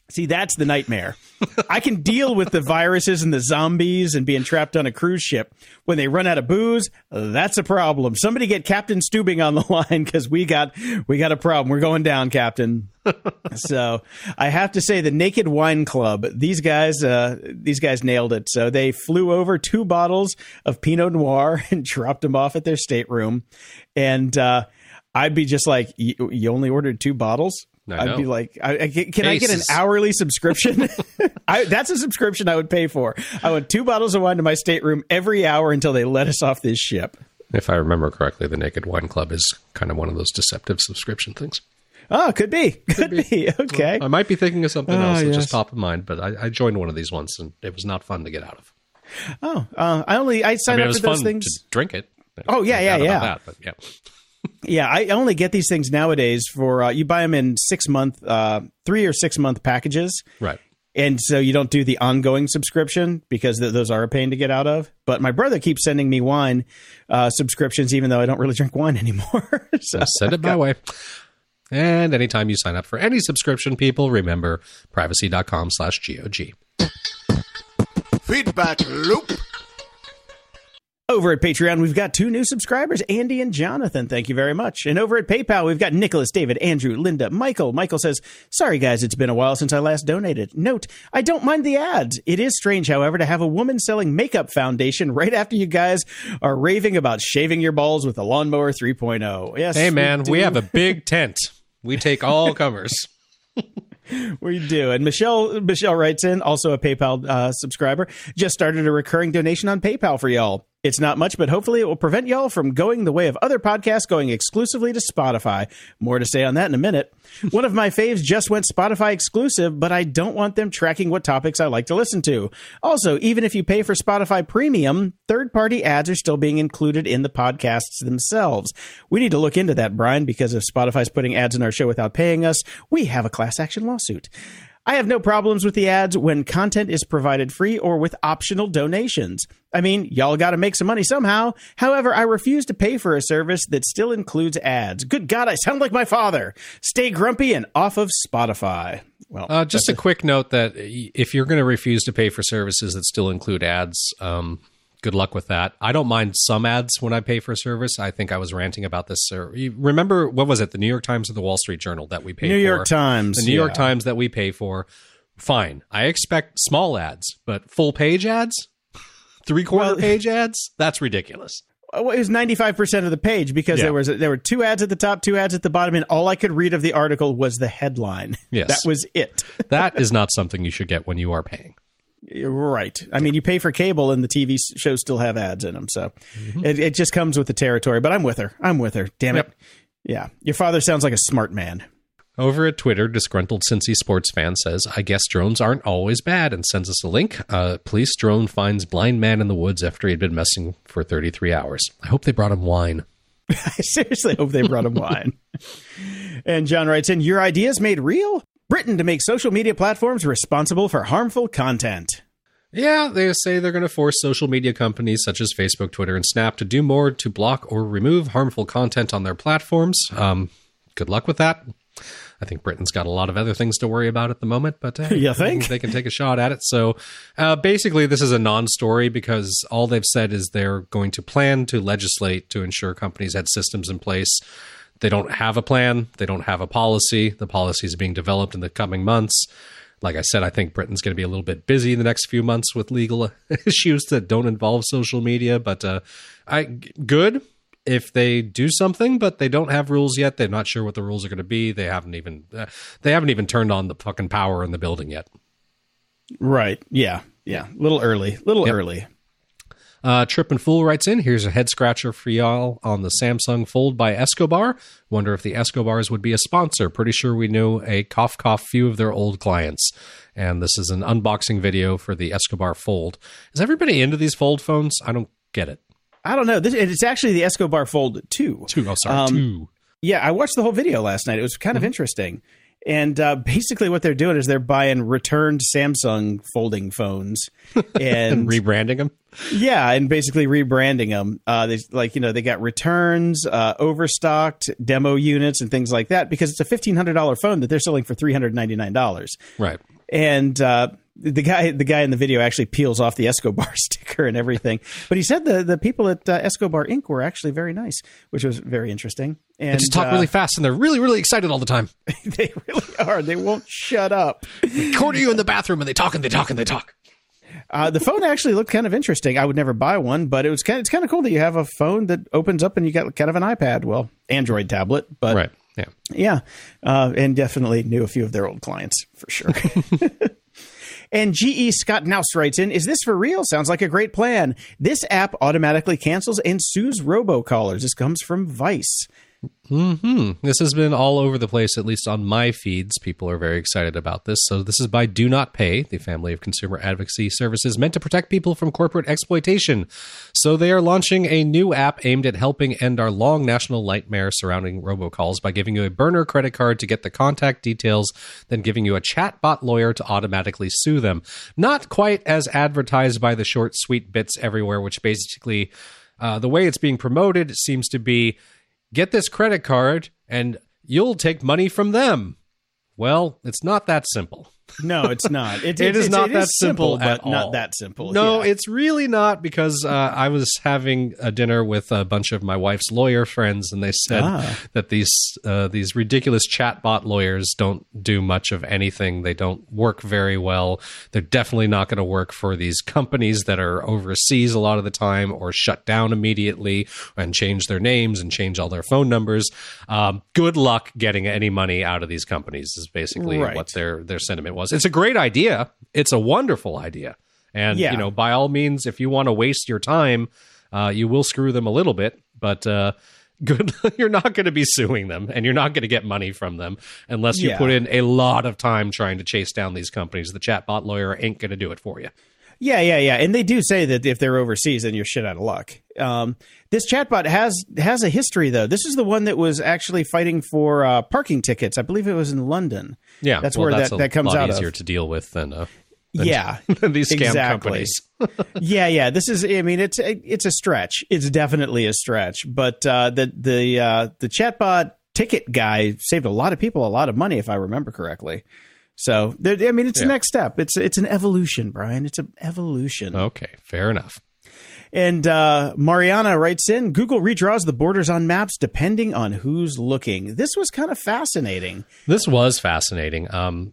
S2: See, that's the nightmare. I can deal with the viruses and the zombies and being trapped on a cruise ship. When they run out of booze, that's a problem. Somebody get Captain Stubing on the line because we got a problem. We're going down, Captain. So I have to say, the Naked Wine Club, these guys nailed it. So they flew over 2 bottles of Pinot Noir and dropped them off at their stateroom. And I'd be just like, you only ordered 2 bottles? I'd be like, can I get an hourly subscription? That's a subscription I would pay for. I want 2 bottles of wine to my stateroom every hour until they let us off this ship.
S3: If I remember correctly, the Naked Wine Club is kind of one of those deceptive subscription things.
S2: Oh, could be. Okay.
S3: Well, I might be thinking of something else that's just top of mind, but I joined one of these once, and it was not fun to get out of.
S2: Oh, I signed up for those things.
S3: To drink it.
S2: Oh, yeah.
S3: That, but yeah.
S2: Yeah, I only get these things nowadays for you buy them in 6-month, 3 or 6 month packages,
S3: right?
S2: And so you don't do the ongoing subscription because those are a pain to get out of. But my brother keeps sending me wine subscriptions, even though I don't really drink wine anymore. So
S3: send it my way. And anytime you sign up for any subscription, people, remember privacy.com/GOG.
S1: Feedback loop.
S2: Over at Patreon, we've got 2 new subscribers, Andy and Jonathan. Thank you very much. And over at PayPal, we've got Nicholas, David, Andrew, Linda, Michael. Michael says, sorry, guys, it's been a while since I last donated. Note, I don't mind the ads. It is strange, however, to have a woman selling makeup foundation right after you guys are raving about shaving your balls with a Lawnmower 3.0. Yes,
S3: hey, man, we have a big tent. We take all comers.
S2: We do. And Michelle writes in, also a PayPal subscriber, just started a recurring donation on PayPal for y'all. It's not much, but hopefully it will prevent y'all from going the way of other podcasts going exclusively to Spotify. More to say on that in a minute. One of my faves just went Spotify exclusive, but I don't want them tracking what topics I like to listen to. Also, even if you pay for Spotify Premium, third-party ads are still being included in the podcasts themselves. We need to look into that, Brian, because if Spotify's putting ads in our show without paying us, we have a class action lawsuit. I have no problems with the ads when content is provided free or with optional donations. I mean, y'all got to make some money somehow. However, I refuse to pay for a service that still includes ads. Good God, I sound like my father. Stay grumpy and off of Spotify. Well,
S3: just a quick note that if you're going to refuse to pay for services that still include ads, good luck with that. I don't mind some ads when I pay for a service. I think I was ranting about this. Remember, what was it? The New York Times or the Wall Street Journal that we pay for?
S2: New York Times.
S3: The New York Times that we pay for. Fine. I expect small ads, but full page ads? 3/4 page ads? That's ridiculous.
S2: Well, it was 95% of the page because there were 2 ads at the top, 2 ads at the bottom, and all I could read of the article was the headline.
S3: Yes.
S2: That was it.
S3: That is not something you should get when you are paying.
S2: Right. I mean, you pay for cable and the TV shows still have ads in them. So it just comes with the territory. But I'm with her. Damn it. Yeah. Your father sounds like a smart man.
S3: Over at Twitter, disgruntled Cincy sports fan says, I guess drones aren't always bad, and sends us a link. Police drone finds blind man in the woods after he'd been missing for 33 hours. I hope they brought him wine.
S2: I seriously hope they brought him wine. And John writes in, your ideas made real? Britain to make social media platforms responsible for harmful content.
S3: Yeah, they say they're going to force social media companies such as Facebook, Twitter, and Snap to do more to block or remove harmful content on their platforms. Good luck with that. I think Britain's got a lot of other things to worry about at the moment, but
S2: you think?
S3: They can take a shot at it. So basically, this is a non-story because all they've said is they're going to plan to legislate to ensure companies had systems in place. They don't have a plan. They don't have a policy. The policy is being developed in the coming months. Like I said, I think Britain's going to be a little bit busy in the next few months with legal issues that don't involve social media. But good if they do something, but they don't have rules yet. They're not sure what the rules are going to be. They haven't even turned on the fucking power in the building yet.
S2: Right. Yeah. A little early. Early.
S3: Trip and Fool writes in, here's a head scratcher for y'all on the Samsung Fold by Escobar. Wonder if the Escobars would be a sponsor. Pretty sure we knew a cough few of their old clients. And this is an unboxing video for the Escobar Fold. Is everybody into these Fold phones? I don't get it.
S2: I don't know. It's actually the Escobar Fold 2.
S3: 2.
S2: Yeah, I watched the whole video last night. It was kind of interesting. And basically what they're doing is they're buying returned Samsung folding phones and
S3: rebranding them.
S2: Yeah, and basically rebranding them. They got returns, overstocked demo units and things like that because it's a $1,500 phone that they're selling for $399.
S3: Right.
S2: And the guy in the video actually peels off the Escobar sticker and everything. But he said the people at Escobar Inc. were actually very nice, which was very interesting. And
S3: They just talk really fast, and they're really, really excited all the time.
S2: they really are. They won't shut up.
S3: They corner you in the bathroom, and they talk and they talk and they talk.
S2: The phone actually looked kind of interesting. I would never buy one, but it's kind of cool that you have a phone that opens up and you got kind of an iPad. Well, Android tablet, but
S3: Right. Yeah.
S2: And definitely knew a few of their old clients for sure. And GE Scott Nouse writes in, is this for real? Sounds like a great plan. This app automatically cancels and sues robocallers. This comes from Vice.
S3: This has been all over the place, at least on my feeds. People are very excited about this. So this is by Do Not Pay, the family of consumer advocacy services meant to protect people from corporate exploitation. So they are launching a new app aimed at helping end our long national nightmare surrounding robocalls by giving you a burner credit card to get the contact details, then giving you a chatbot lawyer to automatically sue them. Not quite as advertised by the short, sweet bits everywhere, which basically the way it's being promoted seems to be, get this credit card and you'll take money from them. Well, it's not that simple.
S2: No, it's not.
S3: It is not that simple at all.
S2: Not that simple.
S3: No,
S2: yeah.
S3: It's really not, because I was having a dinner with a bunch of my wife's lawyer friends, and they said that these ridiculous chatbot lawyers don't do much of anything. They don't work very well. They're definitely not going to work for these companies that are overseas a lot of the time, or shut down immediately and change their names and change all their phone numbers. Good luck getting any money out of these companies is basically what their sentiment was. It's a great idea. It's a wonderful idea. And, by all means, if you want to waste your time, you will screw them a little bit, but good. You're not going to be suing them, and you're not going to get money from them unless you put in a lot of time trying to chase down these companies. The chatbot lawyer ain't going to do it for you.
S2: Yeah. And they do say that if they're overseas, then you're shit out of luck. This chatbot has a history, though. This is the one that was actually fighting for parking tickets. I believe it was in London.
S3: Yeah,
S2: that's where that comes out of.
S3: Easier to deal with than
S2: than
S3: these scam companies.
S2: Yeah. This is. I mean, it's a stretch. It's definitely a stretch. But the chatbot ticket guy saved a lot of people a lot of money, if I remember correctly. So, I mean, it's the next step. It's an evolution, Brian. It's an evolution.
S3: Okay, fair enough.
S2: And Mariana writes in, Google redraws the borders on maps depending on who's looking. This was kind of fascinating.
S3: This was fascinating.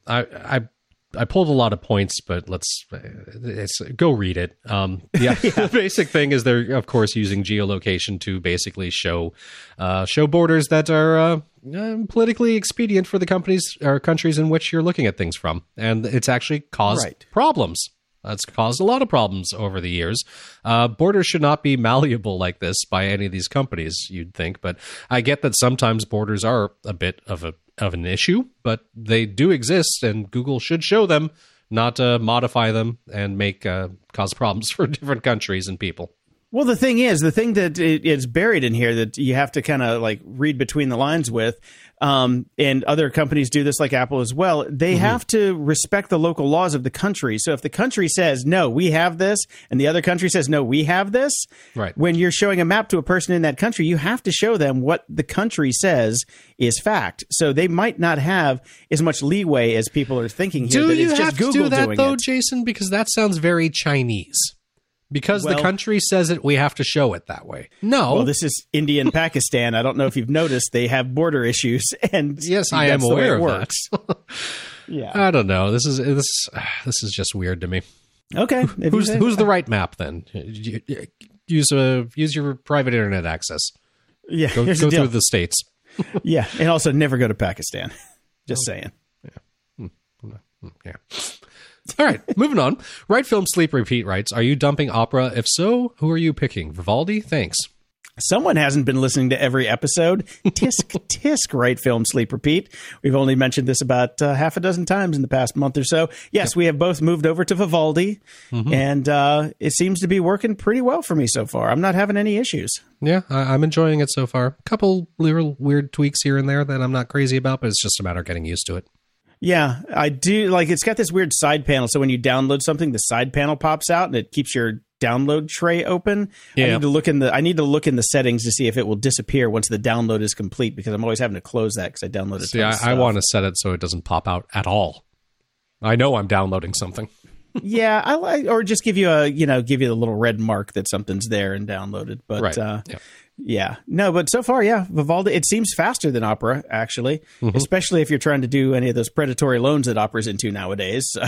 S3: I pulled a lot of points, but let's go read it. The basic thing is they're, of course, using geolocation to basically show borders that are politically expedient for the companies or countries in which you're looking at things from. And it's actually caused problems. It's caused a lot of problems over the years. Borders should not be malleable like this by any of these companies, you'd think. But I get that sometimes borders are a bit of an issue, but they do exist, and Google should show them, not modify them and cause problems for different countries and people.
S2: Well, the thing that it's buried in here that you have to kind of like read between the lines with, and other companies do this like Apple as well, they have to respect the local laws of the country. So if the country says, no, we have this, and the other country says, no, we have this, when you're showing a map to a person in that country, you have to show them what the country says is fact. So they might not have as much leeway as people are thinking here.
S3: Do you
S2: it's
S3: have
S2: just Google
S3: to do that,
S2: doing
S3: though,
S2: it.
S3: Jason? Because that sounds very Chinese. Because the country says it, we have to show it that way. No.
S2: Well, this is India and Pakistan. I don't know if you've noticed, they have border issues. And
S3: yes, I am aware of
S2: works.
S3: that.
S2: Yeah.
S3: I don't know. This is just weird to me.
S2: Okay.
S3: Who's the right map then? Use your private internet access.
S2: Yeah.
S3: Go through the states.
S2: Yeah, and also never go to Pakistan. Just saying.
S3: Yeah. All right, moving on. Right Film Sleep Repeat writes, are you dumping Opera? If so, who are you picking? Vivaldi? Thanks.
S2: Someone hasn't been listening to every episode. Tisk, Right Film Sleep Repeat. We've only mentioned this about half a dozen times in the past month or so. Yes, we have both moved over to Vivaldi, and it seems to be working pretty well for me so far. I'm not having any issues.
S3: Yeah, I'm enjoying it so far. A couple little weird tweaks here and there that I'm not crazy about, but it's just a matter of getting used to it.
S2: Yeah, I do. Like, it's got this weird side panel. So when you download something, the side panel pops out and it keeps your download tray open. Yeah. I need to look in the settings to see if it will disappear once the download is complete, because I'm always having to close that because I downloaded.
S3: See, I want to set it so it doesn't pop out at all. I know I'm downloading something.
S2: Yeah, I like, or just give you the little red mark that something's there and downloaded. But
S3: Right.
S2: yeah, no, but so far, yeah, Vivaldi, it seems faster than Opera, actually, especially if you're trying to do any of those predatory loans that Opera's into nowadays. So.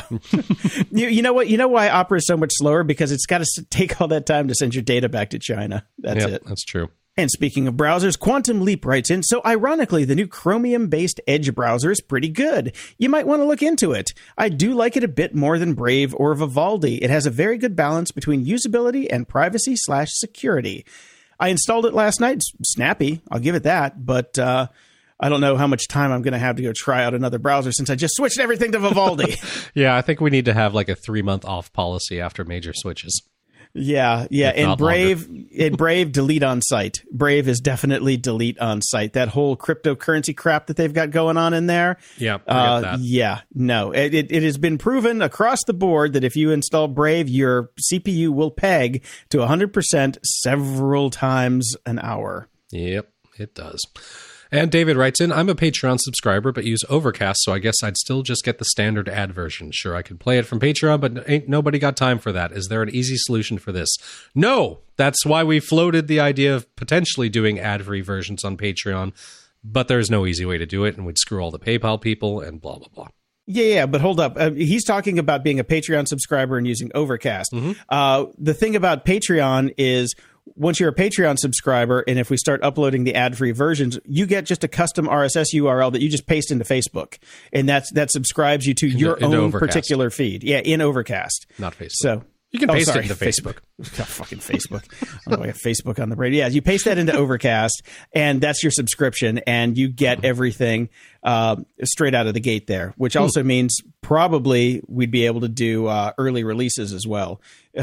S2: you know what? You know why Opera is so much slower? Because it's got to take all that time to send your data back to China. That's it.
S3: That's true.
S2: And speaking of browsers, Quantum Leap writes in, so ironically, the new Chromium-based Edge browser is pretty good. You might want to look into it. I do like it a bit more than Brave or Vivaldi. It has a very good balance between usability and privacy/security. I installed it last night. It's snappy, I'll give it that, but I don't know how much time I'm going to have to go try out another browser since I just switched everything to Vivaldi.
S3: Yeah, I think we need to have like a 3-month off policy after major switches.
S2: Yeah. And Brave, delete on site. Brave is definitely delete on site. That whole cryptocurrency crap that they've got going on in there.
S3: Yeah, forget that.
S2: Yeah, no. It has been proven across the board that if you install Brave, your CPU will peg to 100% several times an hour.
S3: Yep, it does. And David writes in, I'm a Patreon subscriber, but use Overcast, so I guess I'd still just get the standard ad version. Sure, I could play it from Patreon, but ain't nobody got time for that. Is there an easy solution for this? No! That's why we floated the idea of potentially doing ad-free versions on Patreon, but there's no easy way to do it, and we'd screw all the PayPal people, and blah, blah, blah.
S2: Yeah, but hold up. He's talking about being a Patreon subscriber and using Overcast. The thing about Patreon is, once you're a Patreon subscriber, and if we start uploading the ad-free versions, you get just a custom RSS URL that you just paste into Facebook, and that subscribs you to your own Overcast. Particular feed. Yeah, in Overcast,
S3: not Facebook.
S2: So
S3: you can paste it into Facebook.
S2: Fucking Facebook. I don't know, I have Facebook on the brain. Yeah, you paste that into Overcast, and that's your subscription, and you get everything straight out of the gate there, which also means probably we'd be able to do early releases as well.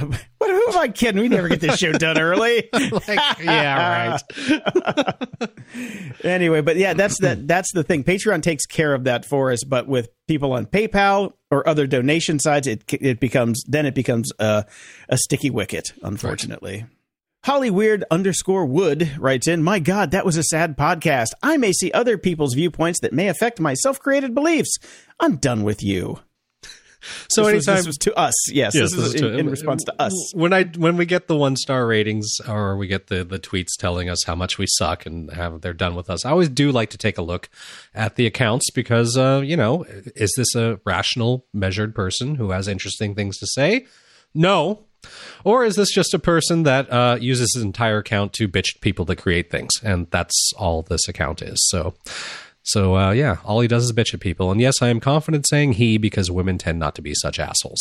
S2: Who am I kidding? We never get this show done early.
S3: Yeah, right.
S2: Anyway, but yeah, that's the thing. Patreon takes care of that for us, but with people on PayPal or other donation sites, it becomes a sticky wicket, unfortunately. Right. Hollyweird_Wood writes in, my God, that was a sad podcast. I may see other people's viewpoints that may affect my self-created beliefs. I'm done with you.
S3: So this
S2: was to us. Yes, this is in response to us.
S3: When we get the 1-star ratings or we get the tweets telling us how much we suck and how they're done with us, I always do like to take a look at the accounts because, is this a rational, measured person who has interesting things to say? No. Or is this just a person that uses his entire account to bitch at people that create things? And that's all this account is. So, all he does is bitch at people. And yes, I am confident saying he because women tend not to be such assholes.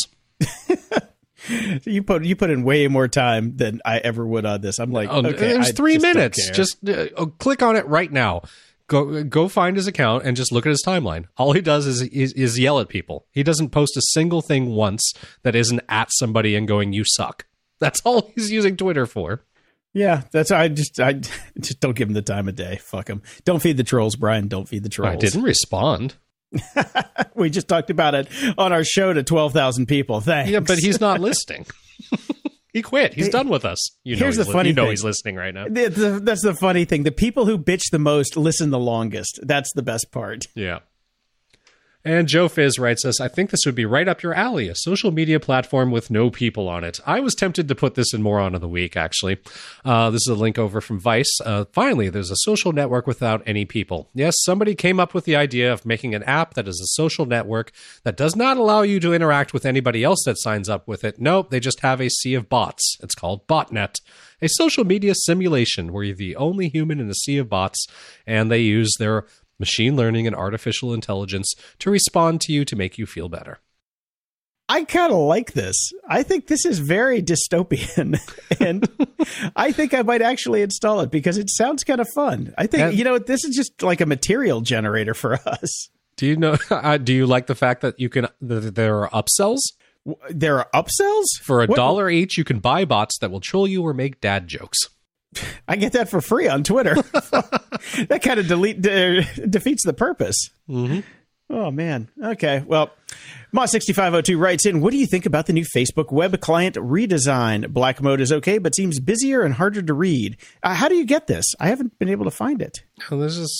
S2: You put in way more time than I ever would on this. I'm like, okay,
S3: there's 3 minutes. Just click on it right now. Go find his account and just look at his timeline. All he does is yell at people. He doesn't post a single thing once that isn't at somebody and going, "You suck." That's all he's using Twitter for. Yeah,
S2: I just don't give him the time of day. Fuck him. Don't feed the trolls, Brian. Don't feed the trolls.
S3: I didn't respond.
S2: We just talked about it on our show to 12,000 people. Thanks.
S3: Yeah, but he's not listening. He quit. He's done with us.
S2: Here's the funny thing.
S3: He's listening right now.
S2: That's the funny thing. The people who bitch the most listen the longest. That's the best part.
S3: Yeah. And Joe Fizz writes us, I think this would be right up your alley, a social media platform with no people on it. I was tempted to put this in Moron of the Week, actually. This is a link over from Vice. Finally, there's a social network without any people. Yes, somebody came up with the idea of making an app that is a social network that does not allow you to interact with anybody else that signs up with it. Nope, they just have a sea of bots. It's called Botnet, a social media simulation where you're the only human in a sea of bots, and they use their machine learning and artificial intelligence to respond to you to make you feel better.
S2: I kind of like this. I think this is very dystopian, and I think I might actually install it because it sounds kind of fun. I think, this is just like a material generator for us.
S3: Do you know? Do you like the fact that there are upsells?
S2: There are upsells?
S3: For $1 each, you can buy bots that will troll you or make dad jokes.
S2: I get that for free on Twitter. That kind of defeats the purpose.
S3: Mm-hmm.
S2: Oh, man. Okay. Well, Moss6502 writes in, what do you think about the new Facebook web client redesign? Black mode is okay, but seems busier and harder to read. How do you get this? I haven't been able to find it.
S3: Oh, this is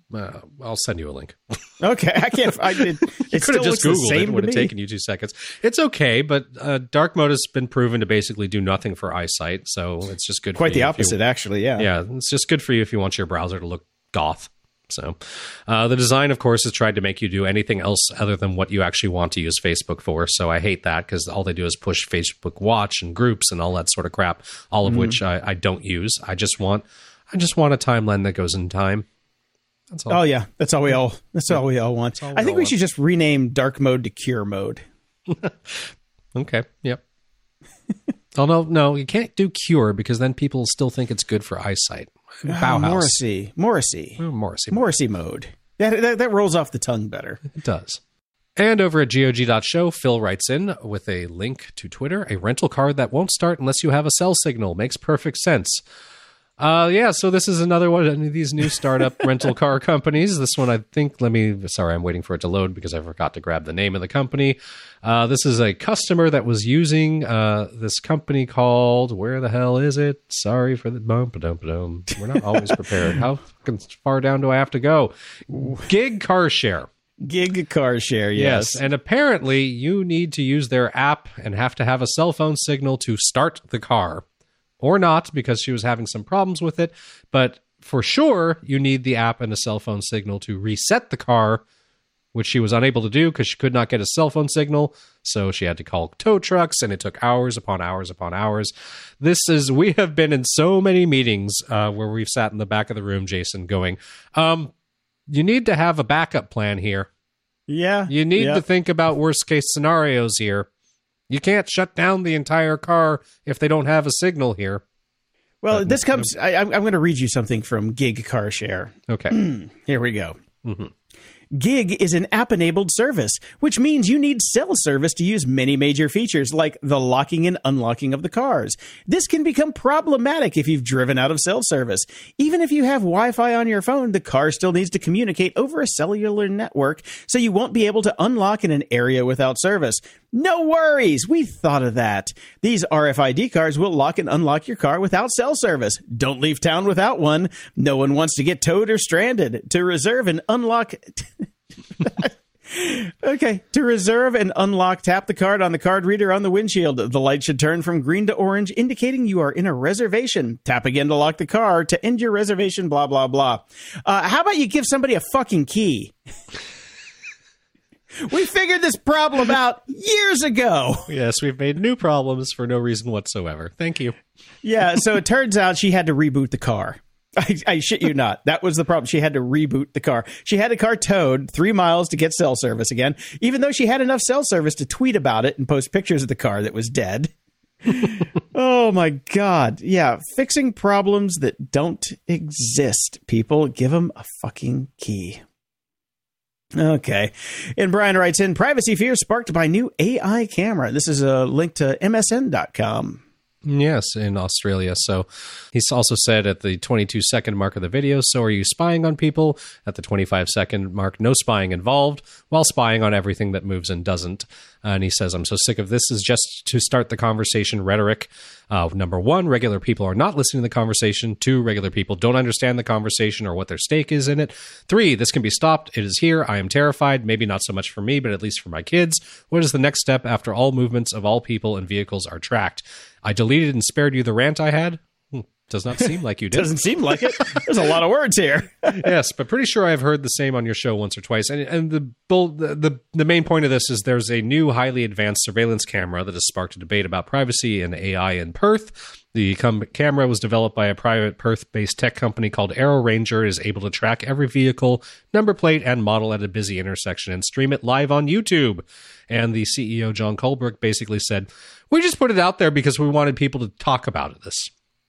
S3: I'll send you a link.
S2: Okay, I can't. It
S3: Could have just Googled it. It would have
S2: me.
S3: taken you 2 seconds. It's okay, but dark mode has been proven to basically do nothing for eyesight, so it's just good.
S2: Quite
S3: for you
S2: the opposite, actually. Yeah.
S3: Yeah, it's just good for you if you want your browser to look goth. So the design, of course, has tried to make you do anything else other than what you actually want to use Facebook for. So I hate that because all they do is push Facebook Watch and groups and all that sort of crap, all of which I don't use. I just want a timeline that goes in time. That's all.
S2: Oh yeah, that's all we all want. I think we should just rename dark mode to cure mode.
S3: Okay. Yep. Oh no, you can't do cure because then people still think it's good for eyesight. Bauhaus.
S2: Morrissey mode. That rolls off the tongue better.
S3: It does. And over at GOG.show, Phil writes in with a link to Twitter, a rental car that won't start unless you have a cell signal. Makes perfect sense. So this is another one of these new startup rental car companies. This one, I think, I'm waiting for it to load because I forgot to grab the name of the company. This is a customer that was using this company called, where the hell is it? Sorry for the bump-a-dump-a-dum. We're not always prepared. How fucking far down do I have to go? Gig Car Share.
S2: Gig Car Share, yes.
S3: And apparently you need to use their app and have to have a cell phone signal to start the car. Or not, because she was having some problems with it. But for sure, you need the app and a cell phone signal to reset the car, which she was unable to do because she could not get a cell phone signal. So she had to call tow trucks, and it took hours upon hours upon hours. We have been in so many meetings where we've sat in the back of the room, Jason, going, you need to have a backup plan here.
S2: Yeah.
S3: You need to think about worst case scenarios here. You can't shut down the entire car if they don't have a signal here.
S2: Well, this comes... I'm going to read you something from Gig Car Share.
S3: Okay.
S2: Here we go. Mm-hmm. Gig is an app-enabled service, which means you need cell service to use many major features like the locking and unlocking of the cars. This can become problematic if you've driven out of cell service. Even if you have Wi-Fi on your phone, the car still needs to communicate over a cellular network, so you won't be able to unlock in an area without service. No worries, we thought of that. These RFID cards will lock and unlock your car without cell service. Don't leave town without one. No one wants to get towed or stranded. To reserve and unlock... Okay. To reserve and unlock, tap the card on the card reader on the windshield. The light should turn from green to orange, indicating you are in a reservation. Tap again to lock the car. To end your reservation, blah, blah, blah. How about you give somebody a fucking key? We figured this problem out years ago.
S3: Yes, we've made new problems for no reason whatsoever. Thank you.
S2: Yeah, so it turns out she had to reboot the car. I shit you not. That was the problem. She had to reboot the car. She had the car towed 3 miles to get cell service again, even though she had enough cell service to tweet about it and post pictures of the car that was dead. Oh, my God. Yeah, fixing problems that don't exist. People, give them a fucking key. Okay. And Brian writes in, privacy fears sparked by new AI camera. This is a link to MSN.com.
S3: Yes, in Australia. So he's also said at the 22-second mark of the video, so are you spying on people? At the 25-second mark, no spying involved, while spying on everything that moves and doesn't. And he says, I'm so sick of this is just to start the conversation rhetoric. Number one, regular people are not listening to the conversation. 2, regular people don't understand the conversation or what their stake is in it. 3, this can be stopped. It is here. I am terrified. Maybe not so much for me, but at least for my kids. What is the next step after all movements of all people and vehicles are tracked? I deleted and spared you the rant I had. Does not seem like you did.
S2: Doesn't seem like it. There's a lot of words here.
S3: Yes, but pretty sure I've heard the same on your show once or twice. And the main point of this is there's a new highly advanced surveillance camera that has sparked a debate about privacy and AI in Perth. The camera was developed by a private Perth-based tech company called Aero Ranger. It is able to track every vehicle, number plate, and model at a busy intersection and stream it live on YouTube. And the CEO, John Colbrook, basically said, we just put it out there because we wanted people to talk about this.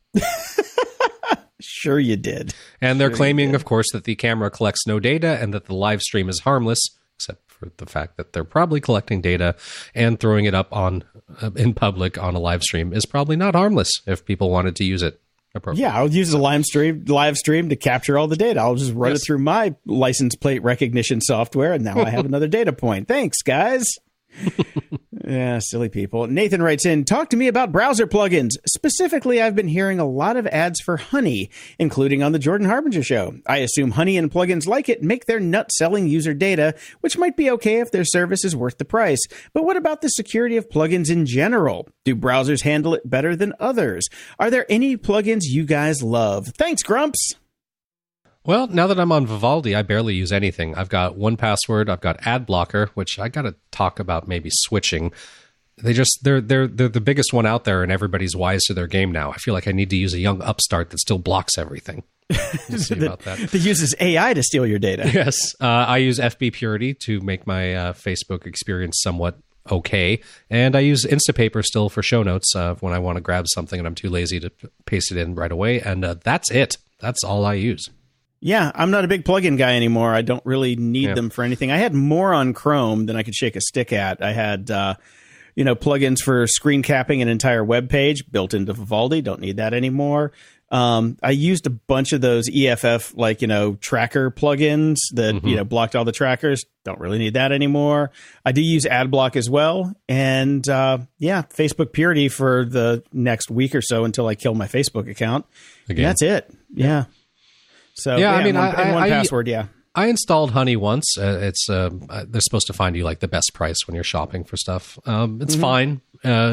S2: Sure you did.
S3: And they're claiming, of course, that the camera collects no data and that the live stream is harmless, except for the fact that they're probably collecting data and throwing it up on in public on a live stream is probably not harmless if people wanted to use it appropriately.
S2: Yeah, I'll use the live stream to capture all the data. I'll just run it through my license plate recognition software, and now I have another data point. Thanks, guys. Yeah, silly people. Nathan writes in, talk to me about browser plugins. Specifically, I've been hearing a lot of ads for Honey, including on the Jordan Harbinger show. I assume Honey and plugins like it make their nut-selling user data, which might be okay if their service is worth the price. But what about the security of plugins in general? Do browsers handle it better than others? Are there any plugins you guys love? Thanks, Grumps!
S3: Well, now that I'm on Vivaldi, I barely use anything. I've got 1Password, I've got Ad Blocker, which I got to talk about maybe switching. They're the biggest one out there, and everybody's wise to their game now. I feel like I need to use a young upstart that still blocks everything. We'll see about that.
S2: That uses AI to steal your data.
S3: Yes. I use FB Purity to make my Facebook experience somewhat okay. And I use Instapaper still for show notes when I want to grab something and I'm too lazy to paste it in right away. And that's it. That's all I use.
S2: Yeah, I'm not a big plugin guy anymore. I don't really need them for anything. I had more on Chrome than I could shake a stick at. I had, plugins for screen capping an entire web page built into Vivaldi. Don't need that anymore. I used a bunch of those EFF, tracker plugins that, blocked all the trackers. Don't really need that anymore. I do use AdBlock as well. And, Facebook Purity for the next week or so until I kill my Facebook account. Again. That's it. Yeah. So, one password.
S3: I installed Honey once. They're supposed to find you like the best price when you're shopping for stuff. It's fine.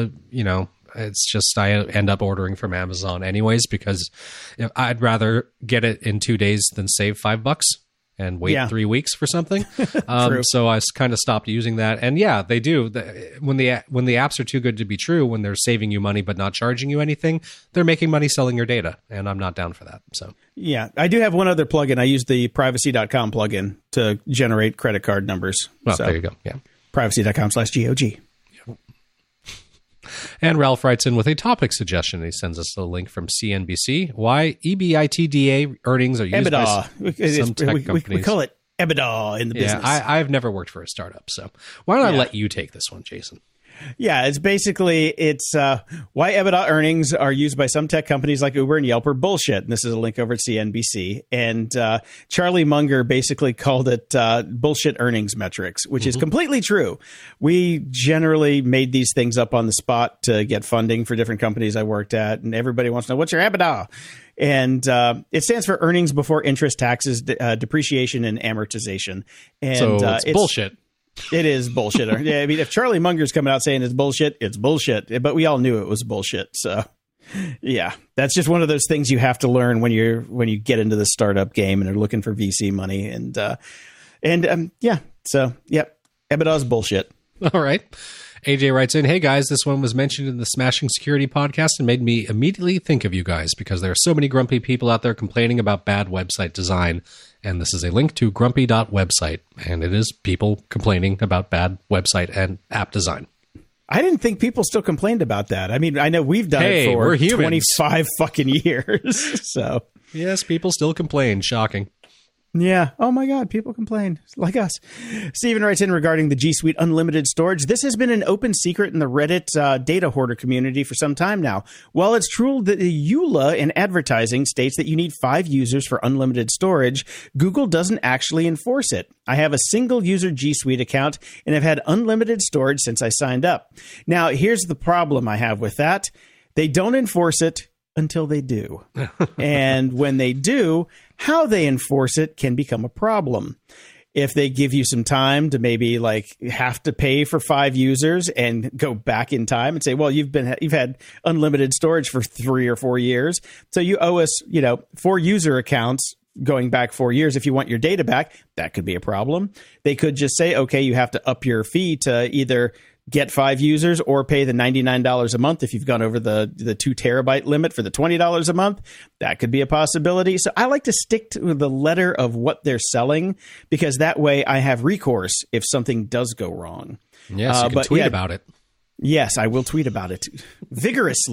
S3: It's just I end up ordering from Amazon anyways because I'd rather get it in 2 days than save $5 and wait 3 weeks for something. So I kind of stopped using that. And yeah, they do. When the apps are too good to be true, when they're saving you money but not charging you anything, they're making money selling your data. And I'm not down for that. So
S2: yeah, I do have one other plugin. I use the privacy.com plugin to generate credit card numbers.
S3: Well, there you go. Yeah.
S2: Privacy.com/GOG.
S3: And Ralph writes in with a topic suggestion. He sends us a link from CNBC. Why EBITDA earnings are used by some tech companies.
S2: We call it EBITDA in the business.
S3: I've never worked for a startup, so why don't I let you take this one, Jason?
S2: Yeah, it's why EBITDA earnings are used by some tech companies like Uber and Yelp are bullshit. And this is a link over at CNBC. And Charlie Munger basically called it bullshit earnings metrics, which is completely true. We generally made these things up on the spot to get funding for different companies I worked at. And everybody wants to know, what's your EBITDA? And it stands for earnings before interest, taxes, depreciation, and amortization. And
S3: so it's bullshit.
S2: It is bullshit. Yeah, I mean, if Charlie Munger's coming out saying it's bullshit, it's bullshit. But we all knew it was bullshit. So, yeah, that's just one of those things you have to learn when you get into the startup game and are looking for VC money. So, EBITDA is bullshit.
S3: All right. AJ writes in, hey guys, this one was mentioned in the Smashing Security podcast and made me immediately think of you guys because there are so many grumpy people out there complaining about bad website design. And this is a link to grumpy.website. And it is people complaining about bad website and app design.
S2: I didn't think people still complained about that. I mean, I know we've done it for 25 fucking years. So
S3: yes, people still complain. Shocking.
S2: Yeah. Oh, my God. People complain like us. Steven writes in regarding the G Suite Unlimited storage. This has been an open secret in the Reddit data hoarder community for some time now. While it's true that the EULA in advertising states that you need 5 users for unlimited storage, Google doesn't actually enforce it. I have a single user G Suite account and have had unlimited storage since I signed up. Now, here's the problem I have with that. They don't enforce it until they do. And when they do, how they enforce it can become a problem. If they give you some time to maybe have to pay for 5 users and go back in time and say, well, you've had unlimited storage for 3 or 4 years. So you owe us, 4 user accounts going back 4 years. If you want your data back, that could be a problem. They could just say, okay, you have to up your fee to either get 5 users or pay the $99 a month if you've gone over the 2 terabyte limit for the $20 a month. That could be a possibility. So I like to stick to the letter of what they're selling because that way I have recourse if something does go wrong.
S3: Yes, you can tweet about it.
S2: Yes, I will tweet about it vigorously.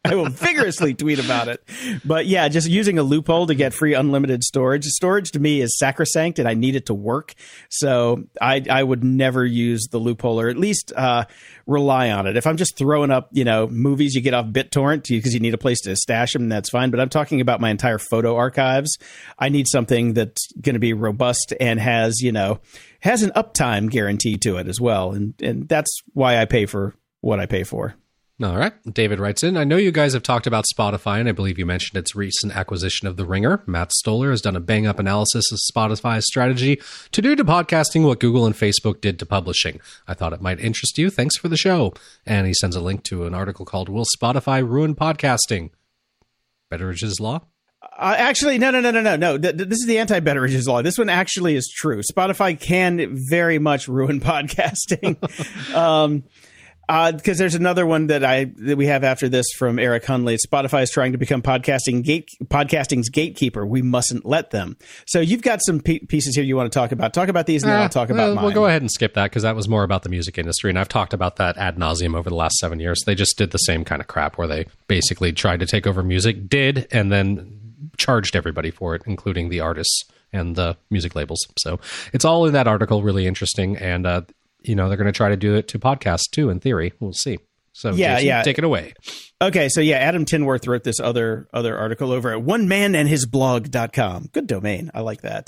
S2: I will vigorously tweet about it. But yeah, just using a loophole to get free unlimited storage. Storage to me is sacrosanct, and I need it to work. So I would never use the loophole, or at least rely on it. If I'm just throwing up, movies you get off BitTorrent because you need a place to stash them, that's fine. But I'm talking about my entire photo archives. I need something that's going to be robust and has an uptime guarantee to it as well. And that's why I pay for what I pay for.
S3: All right. David writes in, I know you guys have talked about Spotify, and I believe you mentioned its recent acquisition of The Ringer. Matt Stoller has done a bang-up analysis of Spotify's strategy to do to podcasting what Google and Facebook did to publishing. I thought it might interest you. Thanks for the show. And he sends a link to an article called Will Spotify Ruin Podcasting? Betteridge's Law?
S2: Actually, no. This is the anti-Betteridge's Law. This one actually is true. Spotify can very much ruin podcasting. Because there's another one that we have after this from Eric Hunley. Spotify is trying to become podcasting's gatekeeper. We mustn't let them. So you've got some pieces here you want to talk about. Talk about these, and then I'll talk about mine.
S3: We'll go ahead and skip that because that was more about the music industry, and I've talked about that ad nauseum over the last 7 years. They just did the same kind of crap where they basically tried to take over music, and then charged everybody for it, including the artists and the music labels. So it's all in that article. Really interesting, and they're going to try to do it to podcasts too, in theory. We'll see. So Jason, take it away.
S2: Okay, so Adam Tinworth wrote this other article over at onemanandhisblog.com. Good domain. I like that.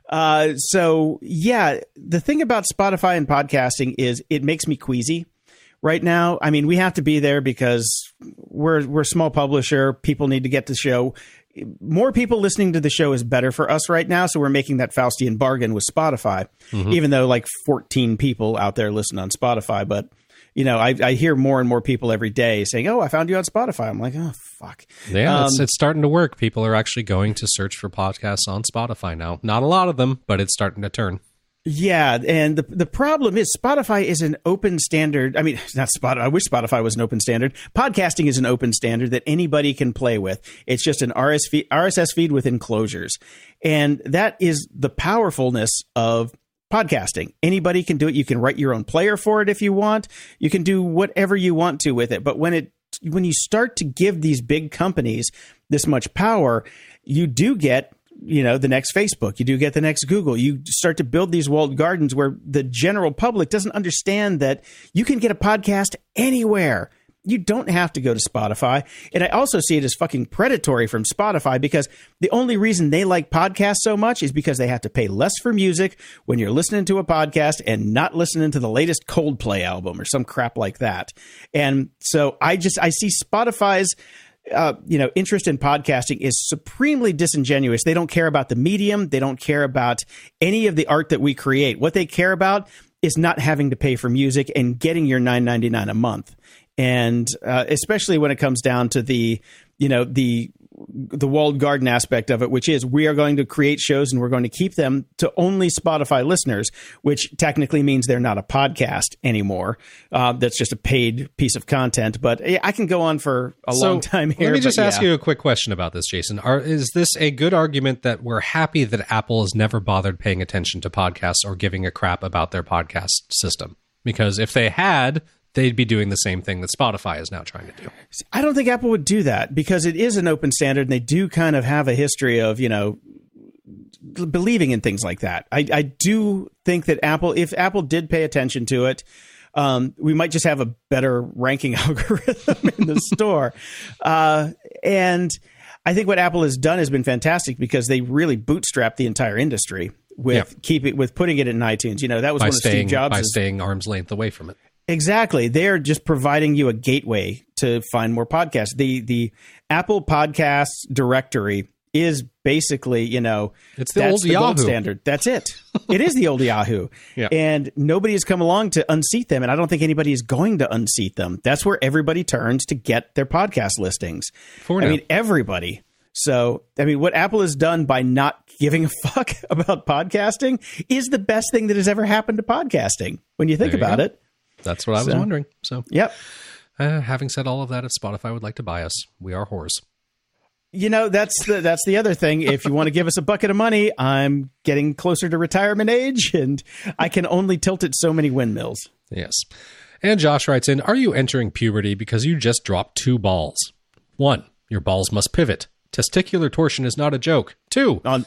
S2: The thing about Spotify and podcasting is it makes me queasy right now. I mean, we have to be there because we're a small publisher. People need to get the show. More people listening to the show is better for us right now, so we're making that Faustian bargain with Spotify, even though like 14 people out there listen on Spotify. But, I hear more and more people every day saying, oh, I found you on Spotify. I'm like, oh, fuck.
S3: Yeah, it's starting to work. People are actually going to search for podcasts on Spotify now. Not a lot of them, but it's starting to turn.
S2: Yeah, and the problem is Spotify is an open standard. I mean, not Spotify. I wish Spotify was an open standard. Podcasting is an open standard that anybody can play with. It's just an RSS feed with enclosures. And that is the powerfulness of podcasting. Anybody can do it. You can write your own player for it if you want. You can do whatever you want to with it. But when you start to give these big companies this much power, you do get the next Facebook, you do get the next Google. You start to build these walled gardens where the general public doesn't understand that you can get a podcast anywhere. You don't have to go to Spotify. And I also see it as fucking predatory from Spotify because the only reason they like podcasts so much is because they have to pay less for music when you're listening to a podcast and not listening to the latest Coldplay album or some crap like that. And so I see Spotify's interest in podcasting is supremely disingenuous. They don't care about the medium. They don't care about any of the art that we create. What they care about is not having to pay for music and getting your $9.99 a month. And especially when it comes down to the walled garden aspect of it, which is we are going to create shows and we're going to keep them to only Spotify listeners, which technically means they're not a podcast anymore. That's just a paid piece of content. But I can go on for a long time here.
S3: Let me just ask you a quick question about this, Jason. Is this a good argument that we're happy that Apple has never bothered paying attention to podcasts or giving a crap about their podcast system? Because if they had, they'd be doing the same thing that Spotify is now trying to do.
S2: I don't think Apple would do that because it is an open standard and they do kind of have a history of, believing in things like that. I do think that if Apple did pay attention to it, we might just have a better ranking algorithm in the store. And I think what Apple has done has been fantastic because they really bootstrapped the entire industry with putting it in iTunes. That was one of Steve Jobs'
S3: by staying arm's length away from it.
S2: Exactly. They're just providing you a gateway to find more podcasts. The Apple Podcasts directory is basically,
S3: it's the old Yahoo
S2: gold standard. That's it. It is the old Yahoo. Yeah. And nobody has come along to unseat them. And I don't think anybody is going to unseat them. That's where everybody turns to get their podcast listings. Everybody. So, what Apple has done by not giving a fuck about podcasting is the best thing that has ever happened to podcasting when you think about it.
S3: That's what I was wondering. So,
S2: yep.
S3: Having said all of that, if Spotify would like to buy us, we are whores.
S2: That's the other thing. If you want to give us a bucket of money, I'm getting closer to retirement age, and I can only tilt it so many windmills.
S3: Yes. And Josh writes in, are you entering puberty because you just dropped 2 balls? 1. Your balls must pivot. Testicular torsion is not a joke. 2.
S2: Go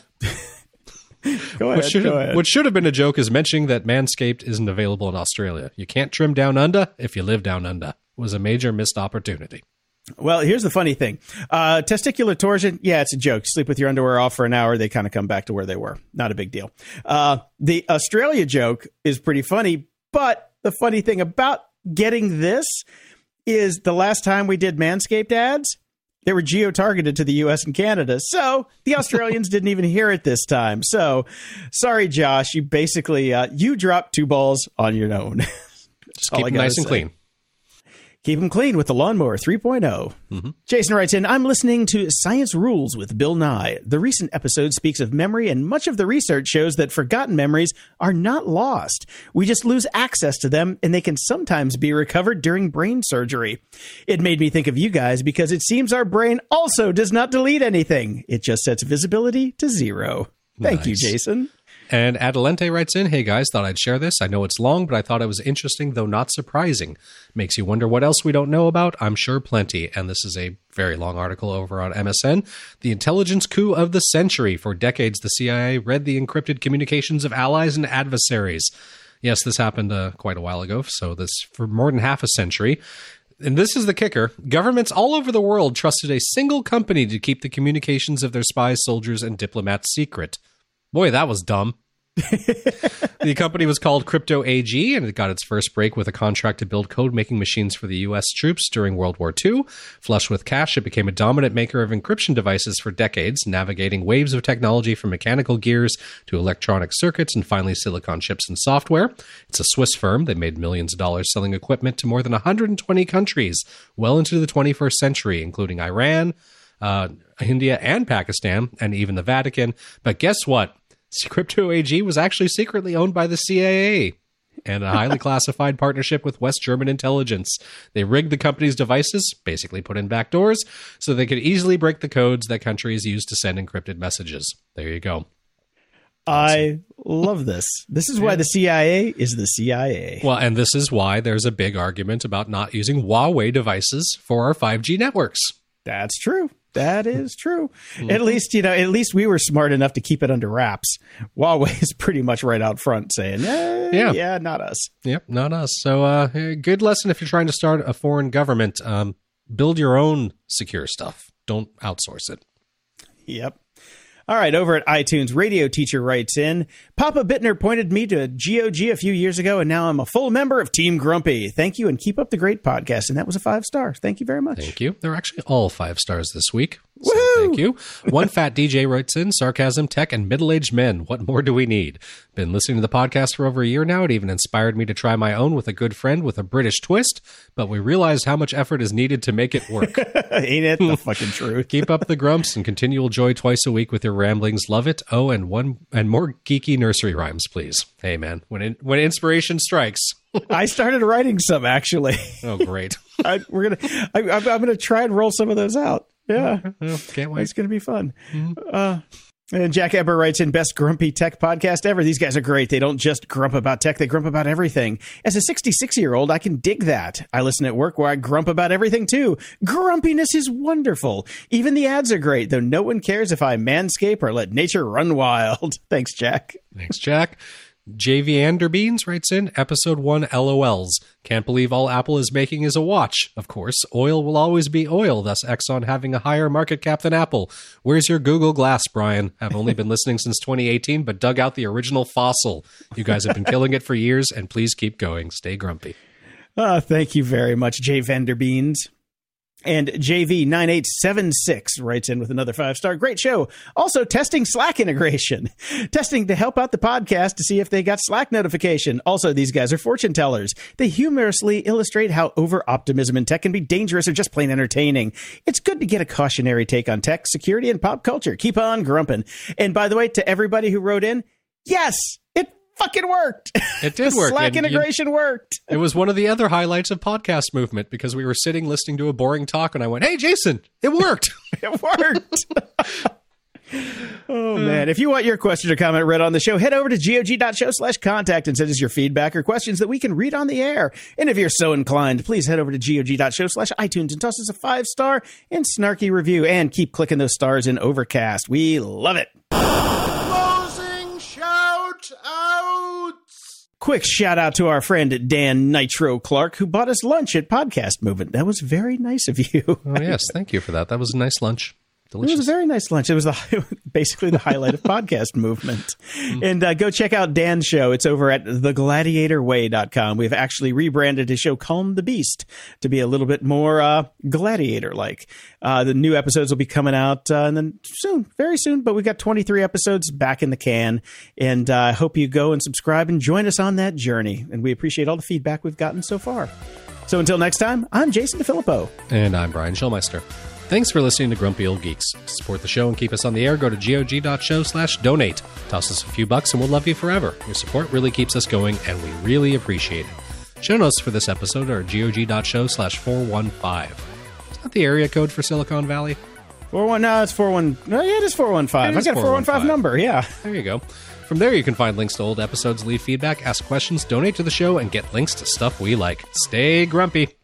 S2: ahead.
S3: What should have been a joke is mentioning that Manscaped isn't available in Australia. You can't trim down under if you live down under. It was a major missed opportunity.
S2: Well, here's the funny thing. Testicular torsion, yeah, it's a joke. Sleep with your underwear off for an hour, they kind of come back to where they were. Not a big deal. The Australia joke is pretty funny, but the funny thing about getting this is the last time we did Manscaped ads, they were geo-targeted to the U.S. and Canada. So the Australians didn't even hear it this time. So sorry, Josh. You basically, you dropped 2 balls on your own.
S3: Just keep them nice and clean.
S2: Keep them clean with the Lawnmower 3.0. Mm-hmm. Jason writes in, I'm listening to Science Rules with Bill Nye. The recent episode speaks of memory, and much of the research shows that forgotten memories are not lost. We just lose access to them, and they can sometimes be recovered during brain surgery. It made me think of you guys because it seems our brain also does not delete anything. It just sets visibility to 0. Thank you, Jason.
S3: And Adelante writes in, hey guys, thought I'd share this. I know it's long, but I thought it was interesting, though not surprising. Makes you wonder what else we don't know about? I'm sure plenty. And this is a very long article over on MSN. The intelligence coup of the century. For decades, the CIA read the encrypted communications of allies and adversaries. Yes, this happened quite a while ago, so this for more than half a century. And this is the kicker. Governments all over the world trusted a single company to keep the communications of their spies, soldiers, and diplomats secret. Boy, that was dumb. The company was called Crypto AG, and it got its first break with a contract to build code-making machines for the U.S. troops during World War II. Flush with cash, it became a dominant maker of encryption devices for decades, navigating waves of technology from mechanical gears to electronic circuits and finally silicon chips and software. It's a Swiss firm. They made millions of dollars selling equipment to more than 120 countries well into the 21st century, including Iran, India, and Pakistan, and even the Vatican. But guess what? Crypto AG was actually secretly owned by the CIA and a highly classified partnership with West German intelligence. They rigged the company's devices, basically put in backdoors, so they could easily break the codes that countries use to send encrypted messages. There you go.
S2: I love this. This is why the CIA is the CIA.
S3: Well, and this is why there's a big argument about not using Huawei devices for our 5G networks.
S2: That's true. That is true. At least we were smart enough to keep it under wraps. Huawei is pretty much right out front saying, yeah, not us.
S3: Yep, not us. So good lesson if you're trying to start a foreign government. Build your own secure stuff. Don't outsource it.
S2: Yep. All right, over at iTunes, Radio Teacher writes in, Papa Bittner pointed me to GOG a few years ago, and now I'm a full member of Team Grumpy. Thank you, and keep up the great podcast. And that was a 5-star. Thank you very much.
S3: Thank you. They're actually all 5 stars this week. So thank you. One Fat DJ writes in, sarcasm, tech, and middle-aged men. What more do we need? Been listening to the podcast for over a year now. It even inspired me to try my own with a good friend with a British twist, but we realized how much effort is needed to make it work.
S2: Ain't it the fucking truth?
S3: Keep up the grumps and continual joy twice a week with your ramblings. Love it. Oh, and more geeky nursery rhymes, please. Hey, man, when inspiration strikes.
S2: I started writing some, actually.
S3: Oh, great.
S2: I'm gonna try and roll some of those out. Yeah.
S3: Can't wait.
S2: It's going to be fun. Mm-hmm. And Jack Eber writes in, best grumpy tech podcast ever. These guys are great. They don't just grump about tech. They grump about everything. As a 66-year-old, I can dig that. I listen at work where I grump about everything too. Grumpiness is wonderful. Even the ads are great, though no one cares if I manscape or let nature run wild. Thanks, Jack.
S3: Thanks, Jack. JV Anderbeans writes in, episode 1 LOLs. Can't believe all Apple is making is a watch. Of course, oil will always be oil, thus Exxon having a higher market cap than Apple. Where's your Google Glass, Brian? I've only been listening since 2018, but dug out the original fossil. You guys have been killing it for years, and please keep going. Stay grumpy.
S2: Thank you very much, J. Vanderbeans. And JV9876 writes in with another 5-star. Great show. Also testing Slack integration. Testing to help out the podcast to see if they got Slack notification. Also, these guys are fortune tellers. They humorously illustrate how over-optimism in tech can be dangerous or just plain entertaining. It's good to get a cautionary take on tech, security, and pop culture. Keep on grumping. And by the way, to everybody who wrote in, yes, it fucking worked.
S3: It did work.
S2: Slack integration worked.
S3: It was one of the other highlights of Podcast Movement because we were sitting listening to a boring talk and I went, hey, Jason, it worked.
S2: It worked. Oh, man. If you want your question or comment read on the show, head over to GOG.show/contact and send us your feedback or questions that we can read on the air. And if you're so inclined, please head over to GOG.show/iTunes and toss us a 5-star and snarky review. And keep clicking those stars in Overcast. We love it.
S1: Closing shout outs.
S2: Quick shout out to our friend Dan Nitro Clark, who bought us lunch at Podcast Movement. That was very nice of you.
S3: Oh, yes. Thank you for that. That was a nice lunch. Delicious.
S2: It was a very nice lunch. It was basically the highlight of Podcast Movement. And go check out Dan's show. It's over at thegladiatorway.com. We've actually rebranded his show Calm the Beast to be a little bit more gladiator-like. The new episodes will be coming out and then soon, very soon. But we've got 23 episodes back in the can. And I hope you go and subscribe and join us on that journey. And we appreciate all the feedback we've gotten so far. So until next time, I'm Jason DeFilippo.
S3: And I'm Brian Schulmeister. Thanks for listening to Grumpy Old Geeks. To support the show and keep us on the air, go to GOG.show/donate. Toss us a few bucks and we'll love you forever. Your support really keeps us going and we really appreciate it. Show notes for this episode are GOG.show/415. Is that the area code for Silicon Valley?
S2: 41. No, it's 41. No, yeah, it is 415. I got a 415 number. Yeah.
S3: There you go. From there, you can find links to old episodes, leave feedback, ask questions, donate to the show, and get links to stuff we like. Stay grumpy.